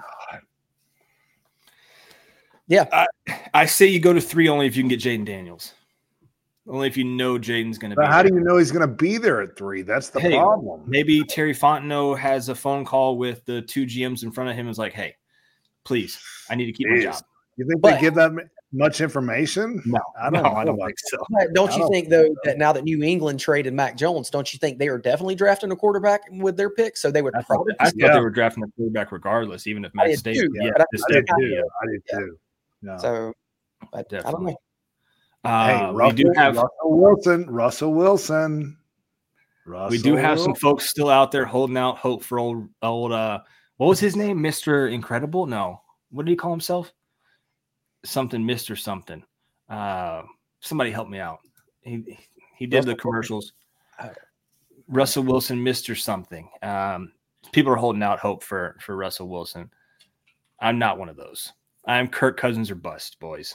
Yeah. I say you go to 3 only if you can get Jaden Daniels. Only if you know Jaden's going to be there. How do you know he's going to be there at 3? That's the problem. Maybe Terry Fontenot has a phone call with the 2 GMs in front of him and is like, hey, please, I need to keep my job. You think they give that much information? No, I don't think so. Don't you think, though, that now that New England traded Mac Jones, don't you think they are definitely drafting a quarterback with their pick? So they would probably. I thought they were drafting a quarterback regardless, even if Mac stayed. I did too. No. So I don't know. We do have Russell Wilson. We do have some folks still out there holding out hope for old what was his name? Mr. Incredible? No. What did he call himself? Something Mr. something. Somebody help me out. He did the commercials. Russell Wilson, Mr. something. People are holding out hope for Russell Wilson. I'm not one of those. I'm Kirk Cousins or bust, boys.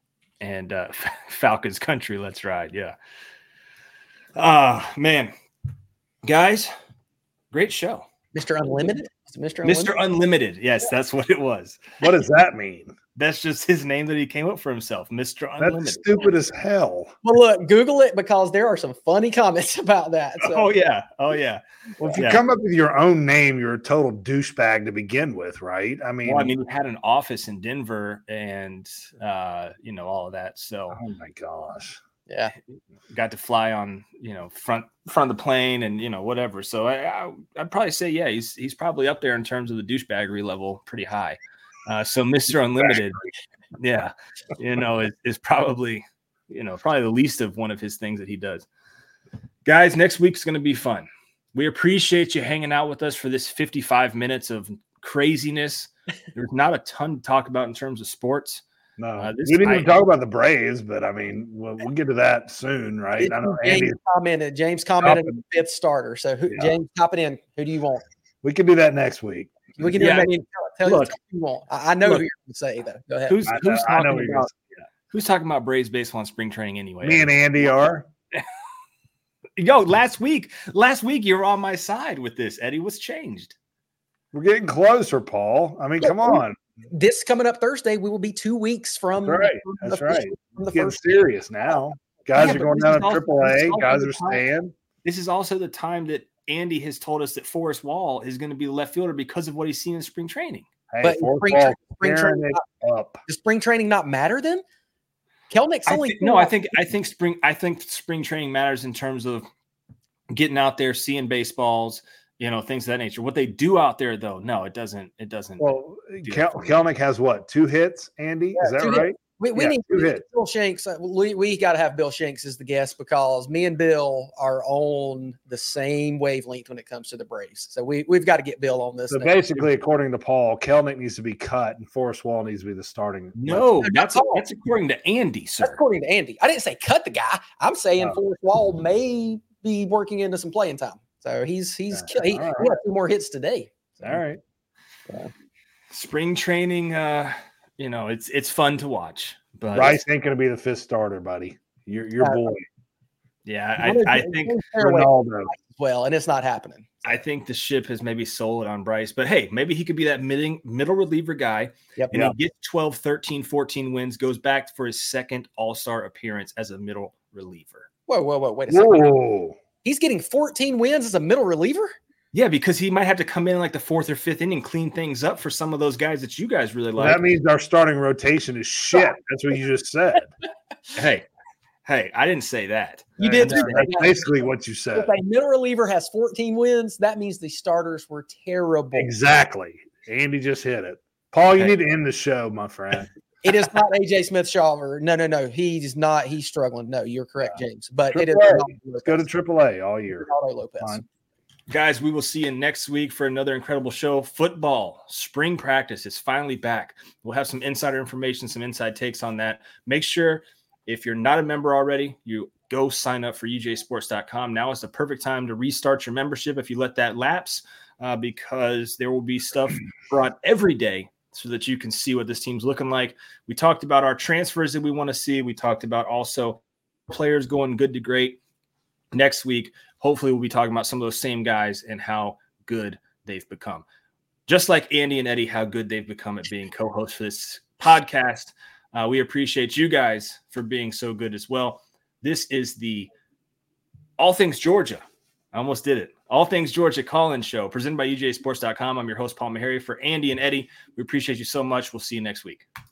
And Falcons country, let's ride. Yeah. Man, Guys, great show. Mr. Unlimited? Mr. Unlimited. Yes, that's what it was. What does that mean? That's just his name that he came up for himself, Mr. Unlimited. That's stupid as hell. Well, look, Google it because there are some funny comments about that. So. Oh, yeah. Well, if you come up with your own name, you're a total douchebag to begin with, right? I mean, we had an office in Denver and, all of that. So, oh my gosh. Yeah. Got to fly on, front of the plane and, whatever. So I'd probably say, yeah, he's probably up there in terms of the douchebaggery level pretty high. So Mr. Unlimited, yeah, is probably, probably the least of one of his things that he does. Guys, next week's going to be fun. We appreciate you hanging out with us for this 55 minutes of craziness. There's not a ton to talk about in terms of sports. No, we didn't even talk about the Braves, but I mean, we'll get to that soon, right? I know James commented on the fifth starter. So, James, hopping in. Who do you want? We can do that next week. We can do that. Tell us who you want. I know who you're going to say, though. Go ahead. Who's talking about Braves baseball in spring training anyway? Me and Andy are. Yo, last week you were on my side with this, Eddie. What's changed? We're getting closer, Paul. I mean, come on. This coming up Thursday, we will be 2 weeks from. That's right. It's getting serious now. Guys are going down to AAA. Guys are staying. This is also the time that Andy has told us that Forrest Wall is going to be the left fielder because of what he's seen in spring training. Hey, but does spring training not matter then? Kelnick's only I think spring training matters in terms of getting out there, seeing baseballs, things of that nature. What they do out there, though, no, it doesn't. Well, Kelnick has what, 2 hits, Andy? Is that right? We need Bill Shanks. We got to have Bill Shanks as the guest because me and Bill are on the same wavelength when it comes to the Braves. So we've got to get Bill on this. So basically, according to Paul, Kelnick needs to be cut and Forrest Wall needs to be the starting. No, that's according to Andy, sir. That's according to Andy. I didn't say cut the guy. I'm saying Forrest Wall may be working into some playing time. So he had 2 more hits today. So. All right. Spring training, it's fun to watch. But Bryce ain't going to be the 5th starter, buddy. Your boy. Yeah, I think Ronaldo. Well, and it's not happening. I think the ship has maybe sold on Bryce, but hey, maybe he could be that middle reliever guy. He gets 12, 13, 14 wins, goes back for his second All-Star appearance as a middle reliever. Whoa, wait a second. He's getting 14 wins as a middle reliever? Yeah, because he might have to come in like the 4th or 5th inning, clean things up for some of those guys that you guys really like. That means our starting rotation is shit. That's what you just said. Hey, I didn't say that. You did. That's basically what you said. If a middle reliever has 14 wins, that means the starters were terrible. Exactly. Andy just hit it. Paul, you need to end the show, my friend. It is not AJ Smith-Shawver. No. He's not. He's struggling. No, you're correct, James. But AAA. It is. Let's go to AAA all year. Lopez. Fine. Guys, we will see you next week for another incredible show. Football spring practice is finally back. We'll have some insider information, some inside takes on that. Make sure if you're not a member already, you go sign up for UJSports.com. Now is the perfect time to restart your membership if you let that lapse, because there will be stuff brought every day so that you can see what this team's looking like. We talked about our transfers that we want to see. We talked about also players going good to great. Next week, hopefully we'll be talking about some of those same guys and how good they've become. Just like Andy and Eddie, how good they've become at being co-hosts for this podcast. We appreciate you guys for being so good as well. This is the All Things Georgia. I almost did it. All Things Georgia call-in show presented by UJSports.com. I'm your host, Paul Meharry. For Andy and Eddie, we appreciate you so much. We'll see you next week.